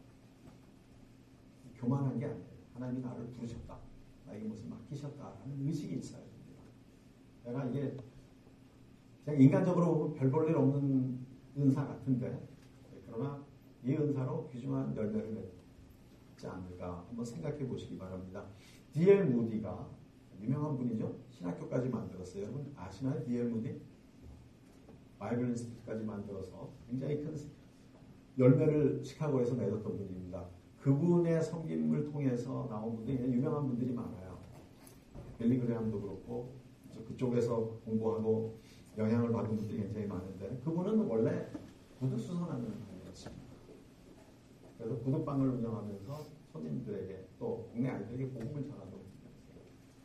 교만한 게 아니에요. 하나님이 나를 부르셨다. 나에게 무엇을 맡기셨다라는 의식이 있어야 됩니다. 내가 이게 그냥 인간적으로 보면 별 볼 일 없는 은사 같은데 그러나 이 은사로 귀중한 열매를 맺지 않을까 한번 생각해 보시기 바랍니다. 디 엘 무디가 유명한 분이죠. 신학교까지 만들었어요. 여러분 아시나요? 디 엘 무디? 바이블 인스티튜트까지 만들어서 굉장히 큰 열매를 시카고에서 맺었던 분입니다. 그분의 섬김을 통해서 나온 분들이 유명한 분들이 많아요. 빌리 그레함도 그렇고 그쪽에서 공부하고 영향을 받은 분들이 굉장히 많은데 그분은 원래 구두 수선하는 분이었습니다. 그래서 구두방을 운영하면서 손님들에게 또 국내 아이들에게 복음을 전하던 분이었어요.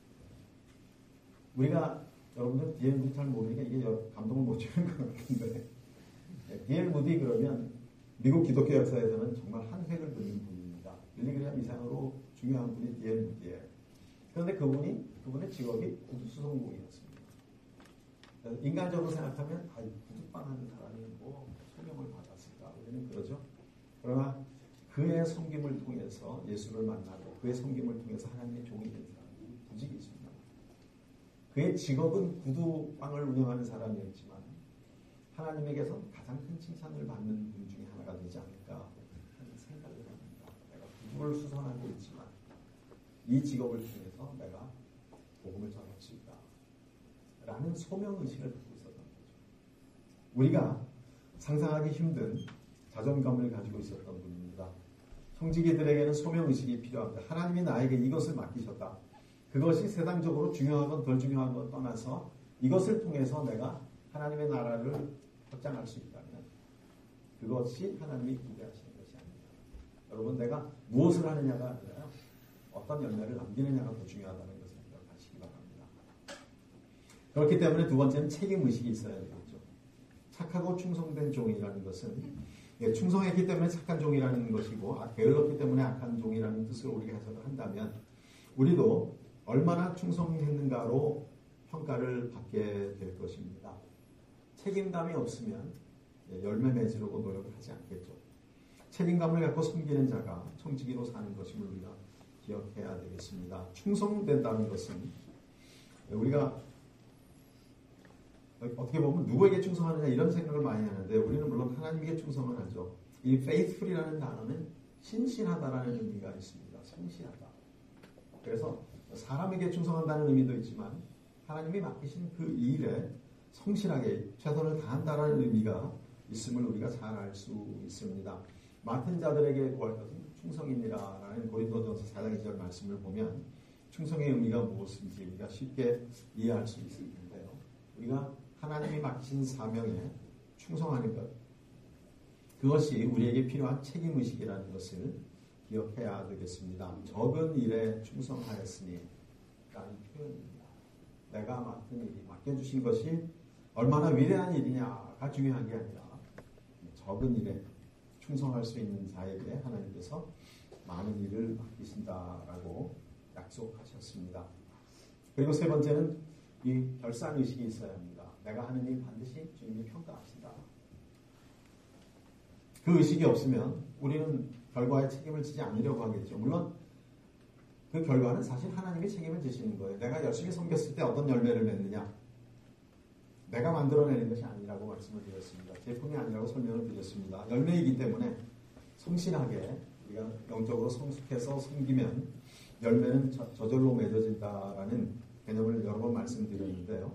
우리가 여러분들 디 엘 무디 잘 모르니까 이게 감동을 못 주는 것 같은데 디 엘 무디 그러면 미국 기독교 역사에서는 정말 한 획을 그린 분입니다. 빌리그레함 이상으로 중요한 분이 디 엘 무디예요. 그런데 그분이 그분의 직업이 구두 수선공이었습니다. 그래서 인간적으로 생각하면 아, 구두방 하는 사람이 뭐 소명을 받았을까 우리는 그러죠. 그러나 그의 섬김을 통해서 예수를 만나고 그의 섬김을 통해서 하나님의 종이 된 사람이 부지기 있습니다. 그의 직업은 구두방을 운영하는 사람이었지만 하나님에게서 가장 큰 칭찬을 받는 분 중에 하나가 되지 않을까 하는 생각을 합니다. 내가 구두를 수선하고 있지만 이 직업을 통해서 내가 복음을 전할 수 있다 라는 소명의식을 갖고 있었던 거죠. 우리가 상상하기 힘든 자존감을 가지고 있었던 분입니다. 형제들에게는 소명의식이 필요합니다. 하나님이 나에게 이것을 맡기셨다. 그것이 세상적으로 중요하건 덜 중요한 건 떠나서 이것을 통해서 내가 하나님의 나라를 확장할 수 있다면 그것이 하나님이 기대하시는 것이 아닙니다. 여러분, 내가 무엇을 하느냐가 아니라 어떤 열매를 남기느냐가 더 중요하다는 것을 기억하시기 바랍니다. 그렇기 때문에 두 번째는 책임의식이 있어야 되겠죠. 착하고 충성된 종이라는 것은 예, 충성했기 때문에 착한 종이라는 것이고 아, 게을렀기 때문에 악한 종이라는 뜻으로 우리가 해석을 한다면 우리도 얼마나 충성했는가로 평가를 받게 될 것입니다. 책임감이 없으면 열매 맺으려고 노력을 하지 않겠죠. 책임감을 갖고 섬기는 자가 청지기로 사는 것임을 우리가 기억해야 되겠습니다. 충성된다는 것은 우리가 어떻게 보면 누구에게 충성하느냐 이런 생각을 많이 하는데 우리는 물론 하나님에게 충성을 하죠. 이 faithful이라는 단어는 신실하다라는 의미가 있습니다. 성실하다. 그래서 사람에게 충성한다는 의미도 있지만 하나님이 맡기신 그 일에 성실하게 최선을 다한다라는 의미가 있음을 우리가 잘 알 수 있습니다. 맡은 자들에게 구할 것은 충성이니라라는 고린도전서 사 장 이 절 말씀을 보면 충성의 의미가 무엇인지 우리가 쉽게 이해할 수 있을 텐데요. 우리가 하나님이 맡기신 사명에 충성하는 것, 그것이 우리에게 필요한 책임의식이라는 것을 기억해야 되겠습니다. 적은 일에 충성하였으니 라는 표현입니다. 내가 맡은 일이, 맡겨주신 것이 얼마나 위대한 일이냐가 중요한 게 아니라 적은 일에 충성할 수 있는 자에게 하나님께서 많은 일을 맡기신다라고 약속하셨습니다. 그리고 세 번째는 이 결산의식이 있어야 합니다. 내가 하는 일 반드시 주님이 평가하신다. 그 의식이 없으면 우리는 결과에 책임을 지지 않으려고 하겠죠. 물론 그 결과는 사실 하나님이 책임을 지시는 거예요. 내가 열심히 섬겼을 때 어떤 열매를 맺느냐. 내가 만들어내는 것이 아니라고 말씀을 드렸습니다. 제품이 아니라고 설명을 드렸습니다. 열매이기 때문에 성실하게 우리가 영적으로 성숙해서 섬기면 열매는 저, 저절로 맺어진다라는 개념을 여러 번 말씀드렸는데요.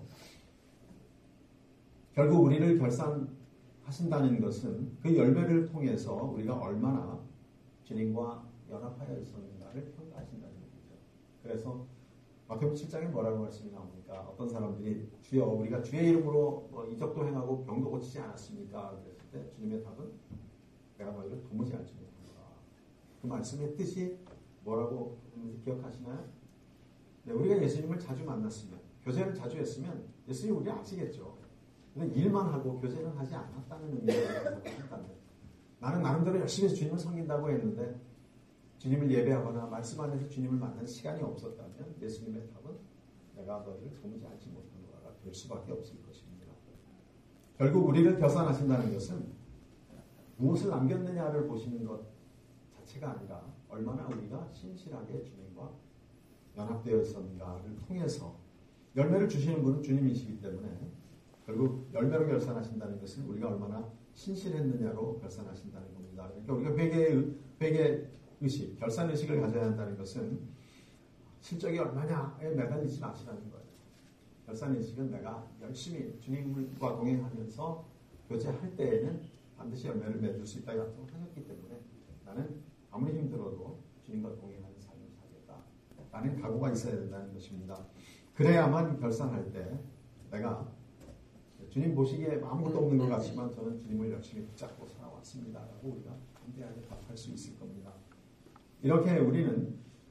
결국 우리를 결산하신다는 것은 그 열매를 통해서 우리가 얼마나 주님과 연합하여 있었는가를 평가하신다는 얘기죠. 그래서 마태복음 칠 장에 뭐라고 말씀이 나옵니까? 어떤 사람들이 주여 우리가 주의 이름으로 뭐 이적도 행하고 병도 고치지 않았습니까? 그랬을 때 주님의 답은 내가 너희를 도무지 알지 못한다. 그 말씀의 뜻이 뭐라고 하는지 기억하시나요? 네, 우리가 예수님을 자주 만났으면, 교제를 자주 했으면 예수님 우리 아시겠죠. 근데 일만 하고 교제는 하지 않았다는 의미라고 한다면 나는 나름대로 열심히 주님을 섬긴다고 했는데 주님을 예배하거나 말씀 안에서 주님을 만나는 시간이 없었다면 예수님의 답은 내가 너희를 도무지 알지 못한 거가 될 수밖에 없을 것입니다. 결국 우리를 결산하신다는 것은 무엇을 남겼느냐를 보시는 것 자체가 아니라 얼마나 우리가 신실하게 주님과 연합되어 있었는가를 통해서 열매를 주시는 분은 주님이시기 때문에 결국 열매로 결산하신다는 것은 우리가 얼마나 신실했느냐로 결산하신다는 겁니다. 그러니까 우리가 회개의, 회개 의식, 결산 의식을 가져야 한다는 것은 실적이 얼마냐에 매달리지 마시라는 거예요. 결산 의식은 내가 열심히 주님과 동행하면서 교제할 때에는 반드시 열매를 맺을 수 있다고 약속을 하셨기 때문에 나는 아무리 힘들어도 주님과 동행하는 삶을 살겠다. 라는 각오가 있어야 된다는 것입니다. 그래야만 결산할 때 내가 주님 보시기에 아무것도 없는 것 같지만 저는 주님을 열심히 붙잡고 살아왔습니다. 라고 우리가 담대하게 답할 수 있을 겁니다. 이렇게 우리는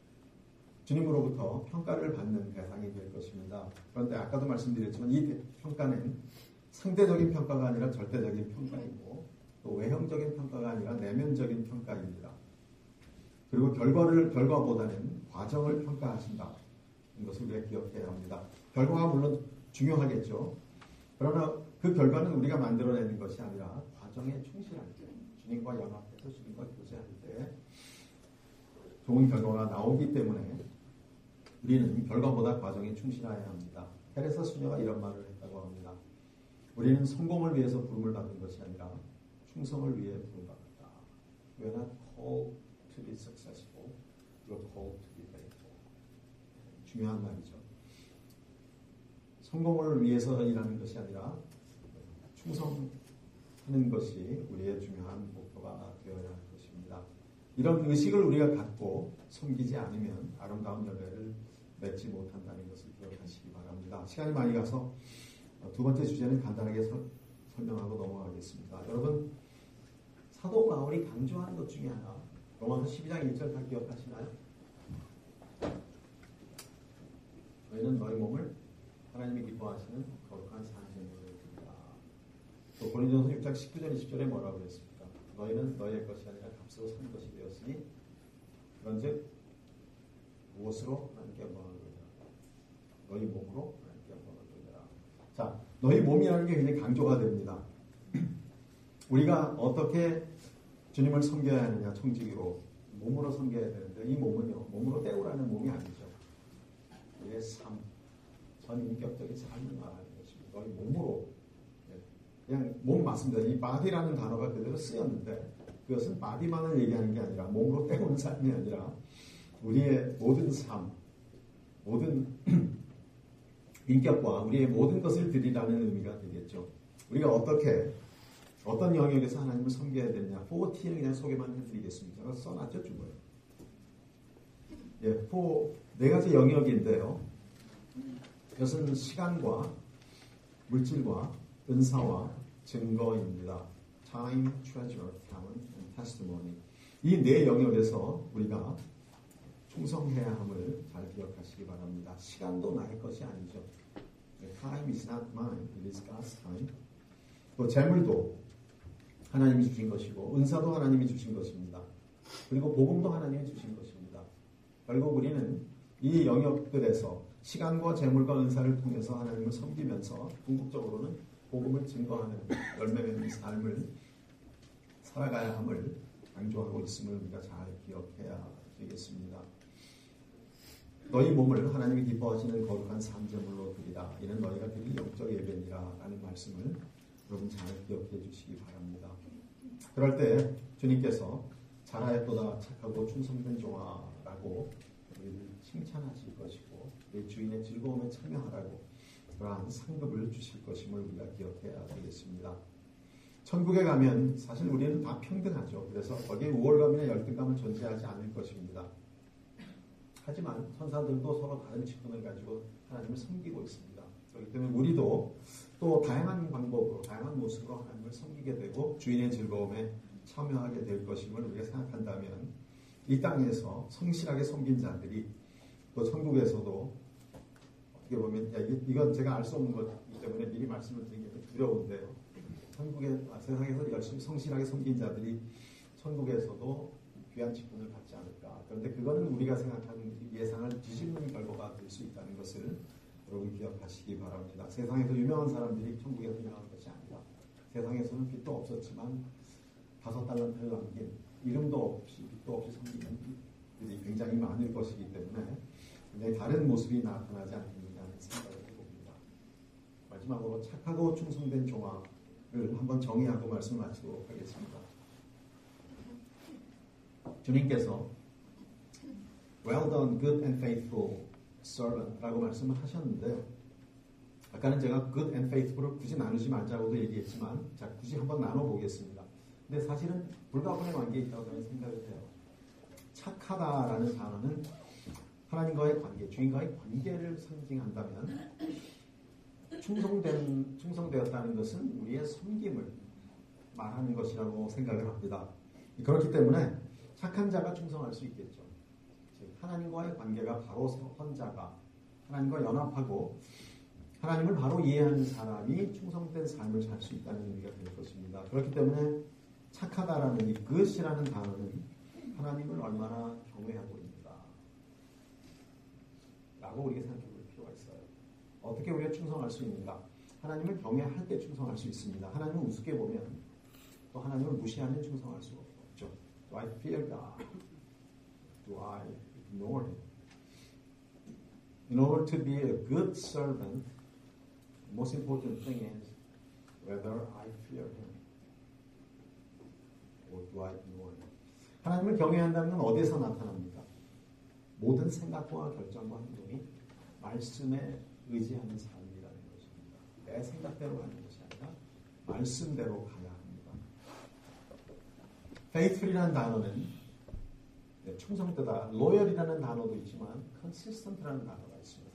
주님으로부터 평가를 받는 대상이 될 것입니다. 그런데 아까도 말씀드렸지만 이 평가는 상대적인 평가가 아니라 절대적인 평가이고 또 외형적인 평가가 아니라 내면적인 평가입니다. 그리고 결과를, 결과보다는 과정을 평가하신다. 이것을 우리가 기억해야 합니다. 결과가 물론 중요하겠죠. 그러나 그 결과는 우리가 만들어내는 것이 아니라 과정에 충실할 때, 주님과 연합해서 주님과 교제할 때 좋은 결과가 나오기 때문에 우리는 결과보다 과정에 충실해야 합니다. 테레사 수녀가 이런 말을 했다고 합니다. 우리는 성공을 위해서 부름을 받은 것이 아니라 충성을 위해 부름을 받았다. We are not called to be successful. We are called to be faithful. 중요한 말이죠. 성공을 위해서 일하는 것이 아니라 충성하는 것이 우리의 중요한 목표가 되어야 할 것입니다. 이런 의식을 우리가 갖고 섬기지 않으면 아름다운 열매를 맺지 못한다는 것을 기억하시기 바랍니다. 시간이 많이 가서 두 번째 주제는 간단하게 서, 설명하고 넘어가겠습니다. 여러분, 사도 바울이 강조하는 것 중에 하나, 로마서 십이 장 일 절 다 기억하시나요? 너희는 너희 몸을 하나님이 기뻐하시는 거룩한 산재물로 드리라. 또 고린도서 육 장 십구 절 이십 절에 뭐라고 했습니까? 너희는 너희의 것이 아니라 값으로 산 것이 되었으니 그런즉 무엇으로 하나님께 영광을 돌리라. 너희 몸으로 하나님께 영광을 돌리라. 자, 너희 몸이라는 게 굉장히 강조가 됩니다. 우리가 어떻게 주님을 섬겨야 하느냐, 청지기로 몸으로 섬겨야 되는데 이 몸은요, 몸으로 때우라는 몸이 아니죠. 우리의 삶, 전인격적인 삶을 말하는 것입니다. 너희 몸으로, 그냥 몸 맞습니다. 이 바디라는 단어가 그대로 쓰였는데 그것은 바디만을 얘기하는 게 아니라 몸으로 때우는 삶이 아니라 우리의 모든 삶, 모든 인격과 우리의 모든 것을 드리라는 의미가 되겠죠. 우리가 어떻게 어떤 영역에서 하나님을 섬겨야 되느냐. 포티는 그냥 소개만 해드리겠습니다. 제가 써놨죠, 주보에. 예, 포, 네 가지 영역인데요. 이것은 시간과 물질과 은사와 증거입니다. Time, treasure, talent, and testimony. 이 네 영역에서 우리가 충성해야 함을 잘 기억하시기 바랍니다. 시간도 나의 것이 아니죠. Time is not mine, it is God's time. 또 재물도 하나님이 주신 것이고 은사도 하나님이 주신 것입니다. 그리고 복음도 하나님이 주신 것입니다. 결국 우리는 이 영역들에서 시간과 재물과 은사를 통해서 하나님을 섬기면서 궁극적으로는 복음을 증거하는 열매 맺는 삶을 살아가야 함을 강조하고 있음을 우리가 잘 기억해야 되겠습니다. 너희 몸을 하나님이 기뻐하시는 거룩한 산제물로 드리라. 이는 너희가 드릴 영적 예배니라 라는 말씀을 여러분 잘 기억해 주시기 바랍니다. 그럴 때 주님께서 잘하였도다 착하고 충성된 종아라고 우리를 칭찬하실 것이고 내 주인의 즐거움에 참여하라고 그러한 상급을 주실 것임을 우리가 기억해야 되겠습니다. 천국에 가면 사실 우리는 다 평등하죠. 그래서 거기에 우월감이나 열등감을 존재하지 않을 것입니다. 하지만 천사들도 서로 다른 직분을 가지고 하나님을 섬기고 있습니다. 그렇기 때문에 우리도 또 다양한 방법으로 다양한 모습으로 하나님을 섬기게 되고 주인의 즐거움에 참여하게 될 것임을 우리가 생각한다면 이 땅에서 성실하게 섬긴 자들이 또 천국에서도 어떻게 보면 야, 이건 제가 알 수 없는 것이기 때문에 미리 말씀을 드리기 두려운데요. 천국에 세상에서 열심히 성실하게 섬긴 자들이 천국에서도 귀한 직분을 받지 않을까. 그런데 그거는 우리가 생각하는 예상을 뒤집는 결과가 될 수 있다는 것을 여러분 기억하시기 바랍니다. 세상에서 유명한 사람들이 천국에서 유명한 것이 아니라 세상에서는 빛도 없었지만 다섯 달란트를 남긴 이름도 없이 빛도 없이 섬기는 분들이 굉장히 많을 것이기 때문에 굉장히 다른 모습이 나타나지 않겠느냐는 생각을 해봅니다. 마지막으로 착하고 충성된 종아를 한번 정의하고 말씀을 마치도록 하겠습니다. 주님께서 Well done, good and faithful servant 라고 말씀을 하셨는데 아까는 제가 good and faithful을 굳이 나누지 말자고도 얘기했지만 자, 굳이 한번 나눠보겠습니다. 근데 사실은 불가분의 관계에 있다고 저는 생각을 해요. 착하다라는 단어는 하나님과의 관계, 주인과의 관계를 상징한다면 충성된, 충성되었다는 것은 우리의 섬김을 말하는 것이라고 생각을 합니다. 그렇기 때문에 착한 자가 충성할 수 있겠죠. 즉 하나님과의 관계가 바로 선 자가 하나님과 연합하고 하나님을 바로 이해하는 사람이 충성된 삶을 살 수 있다는 의미가 될 것입니다. 그렇기 때문에 착하다라는 이 그것이라는 단어는 하나님을 얼마나 경외하고 있는가 라고 우리가 생각해 볼 필요가 있어요. 어떻게 우리가 충성할 수 있는가? 하나님을 경외할 때 충성할 수 있습니다. 하나님을 우습게 보면 또 하나님을 무시하면 충성할 수 없죠. Do I fear God? Do I ignore Him? In order to be a good servant, most important thing is whether I fear Him or do I ignore Him. 하나님을 경외한다는 건 어디에서 나타납니까? 모든 생각과 결정과 행동이 말씀에 의지하는 삶이라는 것입니다. 내 생각대로 가는 것이 아니라 말씀대로 가야 합니다. faithful이라는 단어는 네, 충성되다, loyal이라는 단어도 있지만 consistent라는 단어가 있습니다.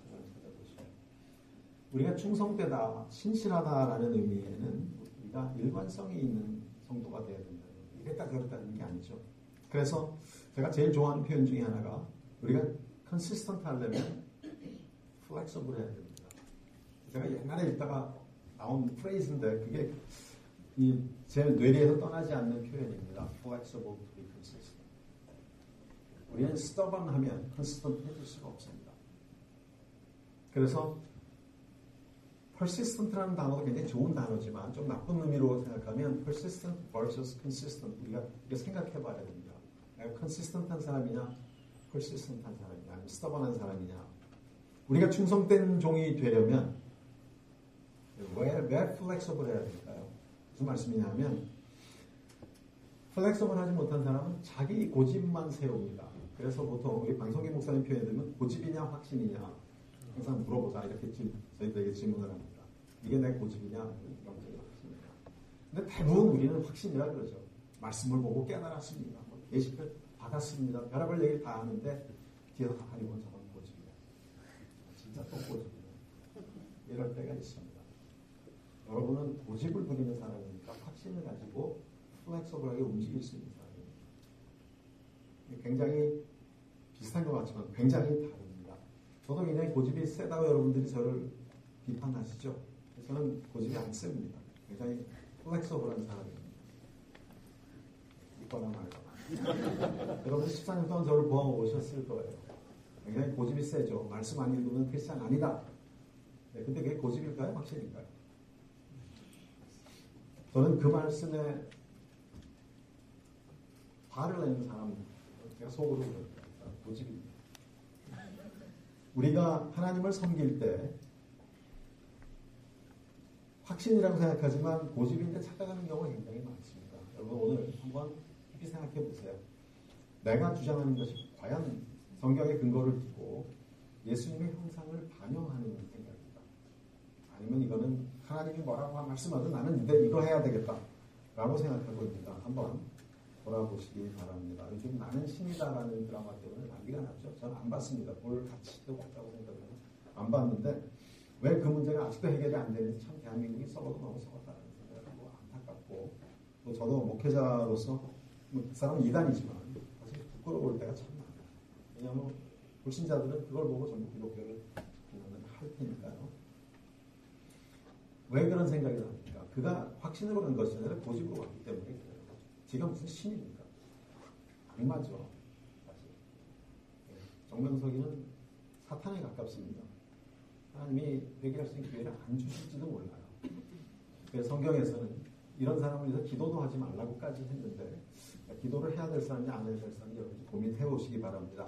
우리가 충성되다, 신실하다라는 의미에는 우리가 일관성이 있는 성도가 되어야 된다는 거예요. 이랬다 저랬다는 게 아니죠. 그래서 제가 제일 좋아하는 표현 중에 하나가 우리가 consistent 하려면 flexible 해야 됩니다. 제가 옛날에 읽다가 나온 프레이즈인데 그게 이 제 뇌리에서 떠나지 않는 표현입니다. flexible to be consistent. 우리는 stubborn 하면 consistent 해줄 수가 없습니다. 그래서 persistent라는 단어도 굉장히 좋은 단어지만 좀 나쁜 의미로 생각하면 persistent versus consistent 우리가 이거 생각해 봐야 됩니다. 내가 consistent한 사람이냐 persistent한 사람이냐 아니면 stubborn한 사람이냐 우리가 충성된 종이 되려면 왜, 왜 flexible 해야 될까요? 무슨 말씀이냐면 flexible 하지 못한 사람은 자기 고집만 세웁니다. 그래서 보통 우리 방송계 목사님 표현에 들면 고집이냐 확신이냐 항상 물어보자 이렇게 저희들에게 질문을 합니다. 이게 내 고집이냐 영적인 확신이냐. 근데 대부분 우리는 확신이라 그러죠. 말씀을 보고 깨달았습니다. 뭐 예식을 받았습니다. 별의별 얘기를 다 하는데 뒤에서 다 가리고 저건 고집이야. 진짜 또 고집이야. 이럴 때가 있습니다. 여러분은 고집을 부리는 사람이니까 확신을 가지고 플렉서블하게 움직일 수 있는 사람이에요. 굉장히 비슷한 것 같지만 굉장히 다릅니다. 저도 굉장히 고집이 세다고 여러분들이 저를 비판하시죠. 저는 고집이 안 셉니다. 굉장히 플렉서블한 사람입니다. 있거나 말거나. 여러분 십사 년 동안 저를 보아오 오셨을 거예요. 굉장히 고집이 세죠. 말씀 안 읽으면 크리스찬 아니다. 네, 근데 그게 고집일까요? 확신일까요? 저는 그 말씀에 화를 내는 사람, 제가 속으로 그럽니다. 고집입니다. 우리가 하나님을 섬길 때 확신이라고 생각하지만 고집인데 착각하는 경우가 굉장히 많습니다. 여러분 오늘 한번 깊이 생각해 보세요. 내가 주장하는 것이 과연 성경의 근거를 두고 예수님의 형상을 반영하는 생각입니다. 아니면 이거는 하나님이 뭐라고 말씀하든 나는 이거 해야 되겠다 라고 생각하고 있습니다. 한번 돌아보시기 바랍니다. 요즘 나는 신이다라는 드라마 때문에 난리가 났죠. 저는 안 봤습니다. 볼 가치도 없다고 생각해서 안 봤는데 왜 그 문제가 아직도 해결이 안 되는지 참 대한민국이 썩어도 너무 썩었다는 생각을 하고 안타깝고 또 저도 목회자로서 뭐 그 사람은 이단이지만 사실 부끄러울 때가 참 많아요. 왜냐하면 불신자들은 그걸 보고 전부 기독교를 할 테니까요. 왜 그런 생각이 납니까? 그가 확신으로 간 것이 아니라 고집으로 갔기 때문에 그래요. 지가 무슨 신입니까? 악마죠. 사실. 정명석이는 사탄에 가깝습니다. 하나님이 회개할 수 있는 기회를 안 주실지도 몰라요. 그래서 성경에서는 이런 사람을 위해서 기도도 하지 말라고까지 했는데 기도를 해야 될 사람이 안 해야 될 사람이 여러분이 고민해 보시기 바랍니다.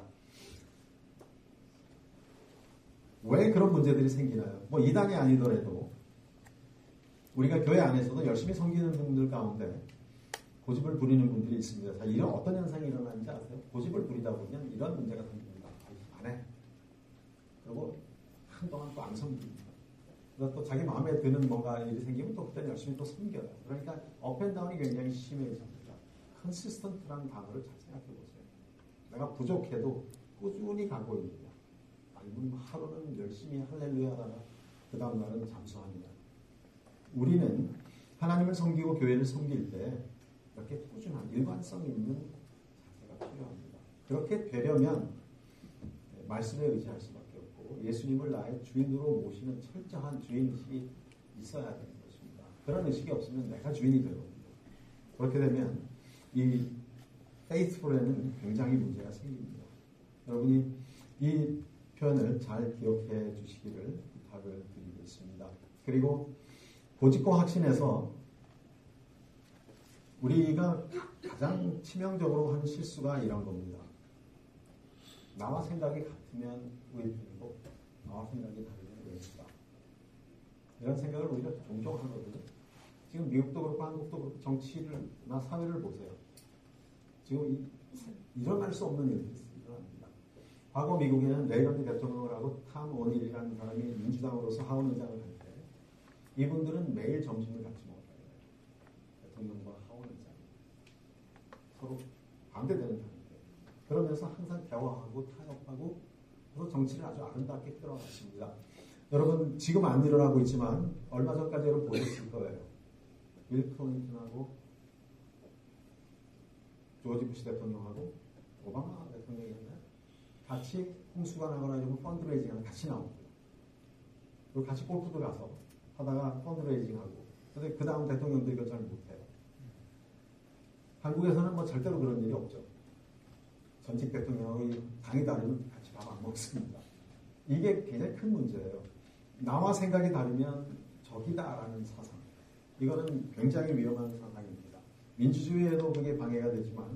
왜 그런 문제들이 생기나요? 뭐 이단이 아니더라도 우리가 교회 안에서도 열심히 섬기는 분들 가운데 고집을 부리는 분들이 있습니다. 자, 이런 어떤 현상이 일어나는지 아세요? 고집을 부리다 보면 이런 문제가 생깁니다. 안 해. 그리고 한동안 또 안 섬깁니다. 그래서 또 자기 마음에 드는 뭔가 일이 생기면 또 그때 열심히 또 섬겨요. 그러니까 업앤다운이 굉장히 심해집니다. 컨시스턴트라는 단어를 잘 생각해 보세요. 내가 부족해도 꾸준히 가고 있느냐. 아니면 하루는 열심히 할렐루야 하다가 그 다음 날은 잠수합니다. 우리는 하나님을 섬기고 교회를 섬길 때 이렇게 꾸준한 일관성 있는 자세가 필요합니다. 그렇게 되려면 말씀에 의지할 수밖에 없고 예수님을 나의 주인으로 모시는 철저한 주인의식이 있어야 되는 것입니다. 그런 의식이 없으면 내가 주인이 되거든요. 그렇게 되면 이 faithful에는 굉장히 문제가 생깁니다. 여러분이 이 표현을 잘 기억해 주시기를 부탁을 드리겠습니다. 그리고 고집과 확신에서 우리가 가장 치명적으로 하는 실수가 이런 겁니다. 나와 생각이 같으면 의심이고 나와 생각이 다르면 의심이다. 이런 생각을 우리가 종종 하거든요. 지금 미국도 그렇고 한국도 그렇고 정치나 사회를 보세요. 지금 이, 일어날 수 없는 일이 일어납니다. 과거 미국에는 레이건 대통령을 하고 탐 오닐이라는 사람이 민주당으로서 하원 의장을 할 때 이분들은 매일 점심을 같이 먹어요. 대통령과 하원 의장. 서로 반대되는 관계. 그러면서 항상 대화하고 타협하고 그래서 정치를 아주 아름답게 끌어갔습니다. 여러분 지금 안 일어나고 있지만 얼마 전까지 여러분 보셨을 거예요. 빌 클린턴하고 조지 부시 대통령하고 오바마 대통령이었나요? 같이 홍수가 나거나 이러면 펀드레이징하는 같이 나오고 그리고 같이 골프도 가서 하다가 펀드레이징하고 근데 그 다음 대통령들이 그걸 잘 못해요. 한국에서는 뭐 절대로 그런 일이 없죠. 전직 대통령하고 당이 다르면 같이 밥 안 먹습니다. 이게 굉장히 큰 문제예요. 나와 생각이 다르면 적이다라는 사상. 이거는 굉장히 위험한 사상입니다. 민주주의에도 그게 방해가 되지만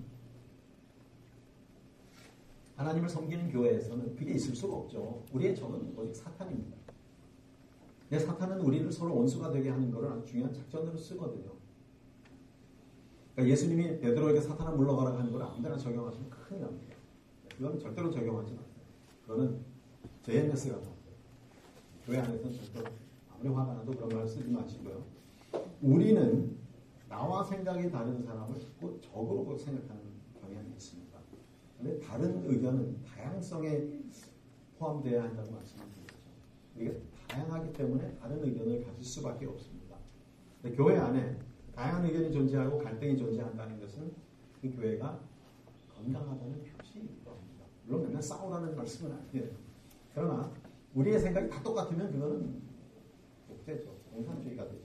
하나님을 섬기는 교회에서는 그게 있을 수가 없죠. 우리의 적은 오직 사탄입니다. 근데 사탄은 우리를 서로 원수가 되게 하는 것을 아주 중요한 작전으로 쓰거든요. 그러니까 예수님이 베드로에게 사탄아 물러가라 하는 걸 아무데나 적용하시면 큰일 납니다. 그건 절대로 적용하지 마세요. 그거는 제이엠에스 같아요. 교회 안에서는 절대로 아무리 화가 나도 그런 말 쓰지 마시고요. 우리는 나와 생각이 다른 사람을 꼭 적으로 생각하는 경향이 있습니다. 그런데 다른 의견은 다양성에 포함되어야 한다고 말씀드렸죠. 우리가 다양하기 때문에 다른 의견을 가질 수밖에 없습니다. 근데 교회 안에 다양한 의견이 존재하고 갈등이 존재한다는 것은 그 교회가 건강하다는 표시이기도 합니다. 물론 맨날 싸우라는 말씀은 아니에요. 그러나 우리의 생각이 다 똑같으면 그거는 독재죠. 공산주의가 되죠.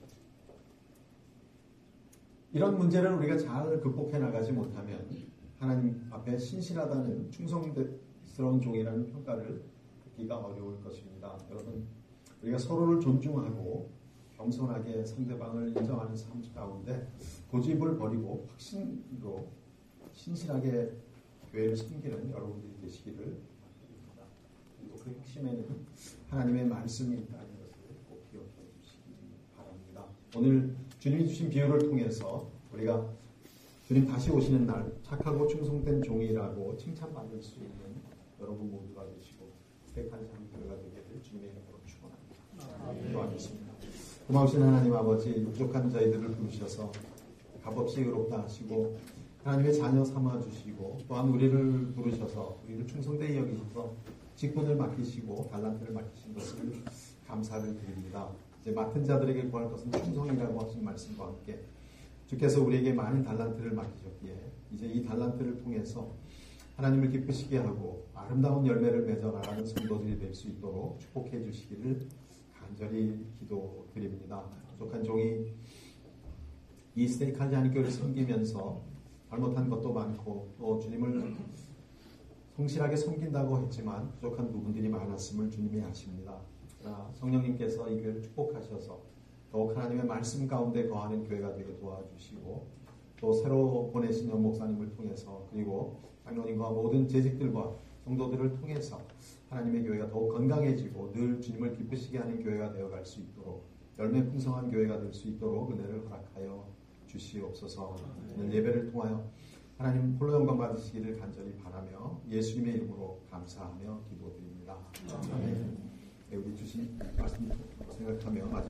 이런 문제를 우리가 잘 극복해 나가지 못하면 하나님 앞에 신실하다는 충성스러운 종이라는 평가를 듣기가 어려울 것입니다. 여러분, 우리가 서로를 존중하고 겸손하게 상대방을 인정하는 삶 가운데 고집을 버리고 확신으로 신실하게 교회를 섬기는 여러분들이 되시기를 바랍니다. 그리고 그 핵심에는 하나님의 말씀이 있다는 것을 꼭 기억해 주시기 바랍니다. 오늘 주님이 주신 비유를 통해서 우리가 주님 다시 오시는 날 착하고 충성된 종이라고 칭찬받을 수 있는 여러분 모두가 되시고 스테이크한 장교가 되기를 주님의 이름으로 축원합니다. 기도하겠습니다. 고마우신 하나님 아버지, 부족한 저희들을 부르셔서 값없이 의롭다 하시고 하나님의 자녀 삼아주시고 또한 우리를 부르셔서 우리를 충성되게 여기셔서 직분을 맡기시고 달란트를 맡기신 것을 감사를 드립니다. 이제 맡은 자들에게 구할 것은 충성이라고 하신 말씀과 함께 주께서 우리에게 많은 달란트를 맡기셨기에 이제 이 달란트를 통해서 하나님을 기쁘시게 하고 아름다운 열매를 맺어 나가는 성도들이 될 수 있도록 축복해 주시기를 간절히 기도드립니다. 부족한 종이 이 스테이크하지 않은 교회를 섬기면서 잘못한 것도 많고 또 주님을 성실하게 섬긴다고 했지만 부족한 부분들이 많았음을 주님이 아십니다. 그러나 성령님께서 이 교회를 축복하셔서 더욱 하나님의 말씀 가운데 거하는 교회가 되게 도와주시고 또 새로 보내신 연 목사님을 통해서 그리고 장로님과 모든 재직들과 성도들을 통해서 하나님의 교회가 더욱 건강해지고 늘 주님을 기쁘시게 하는 교회가 되어갈 수 있도록 열매 풍성한 교회가 될 수 있도록 은혜를 허락하여 주시옵소서. 오늘 예배를 통하여 하나님 홀로 영광 받으시기를 간절히 바라며 예수님의 이름으로 감사하며 기도드립니다. 아멘. 우리 주신 말씀 생각하며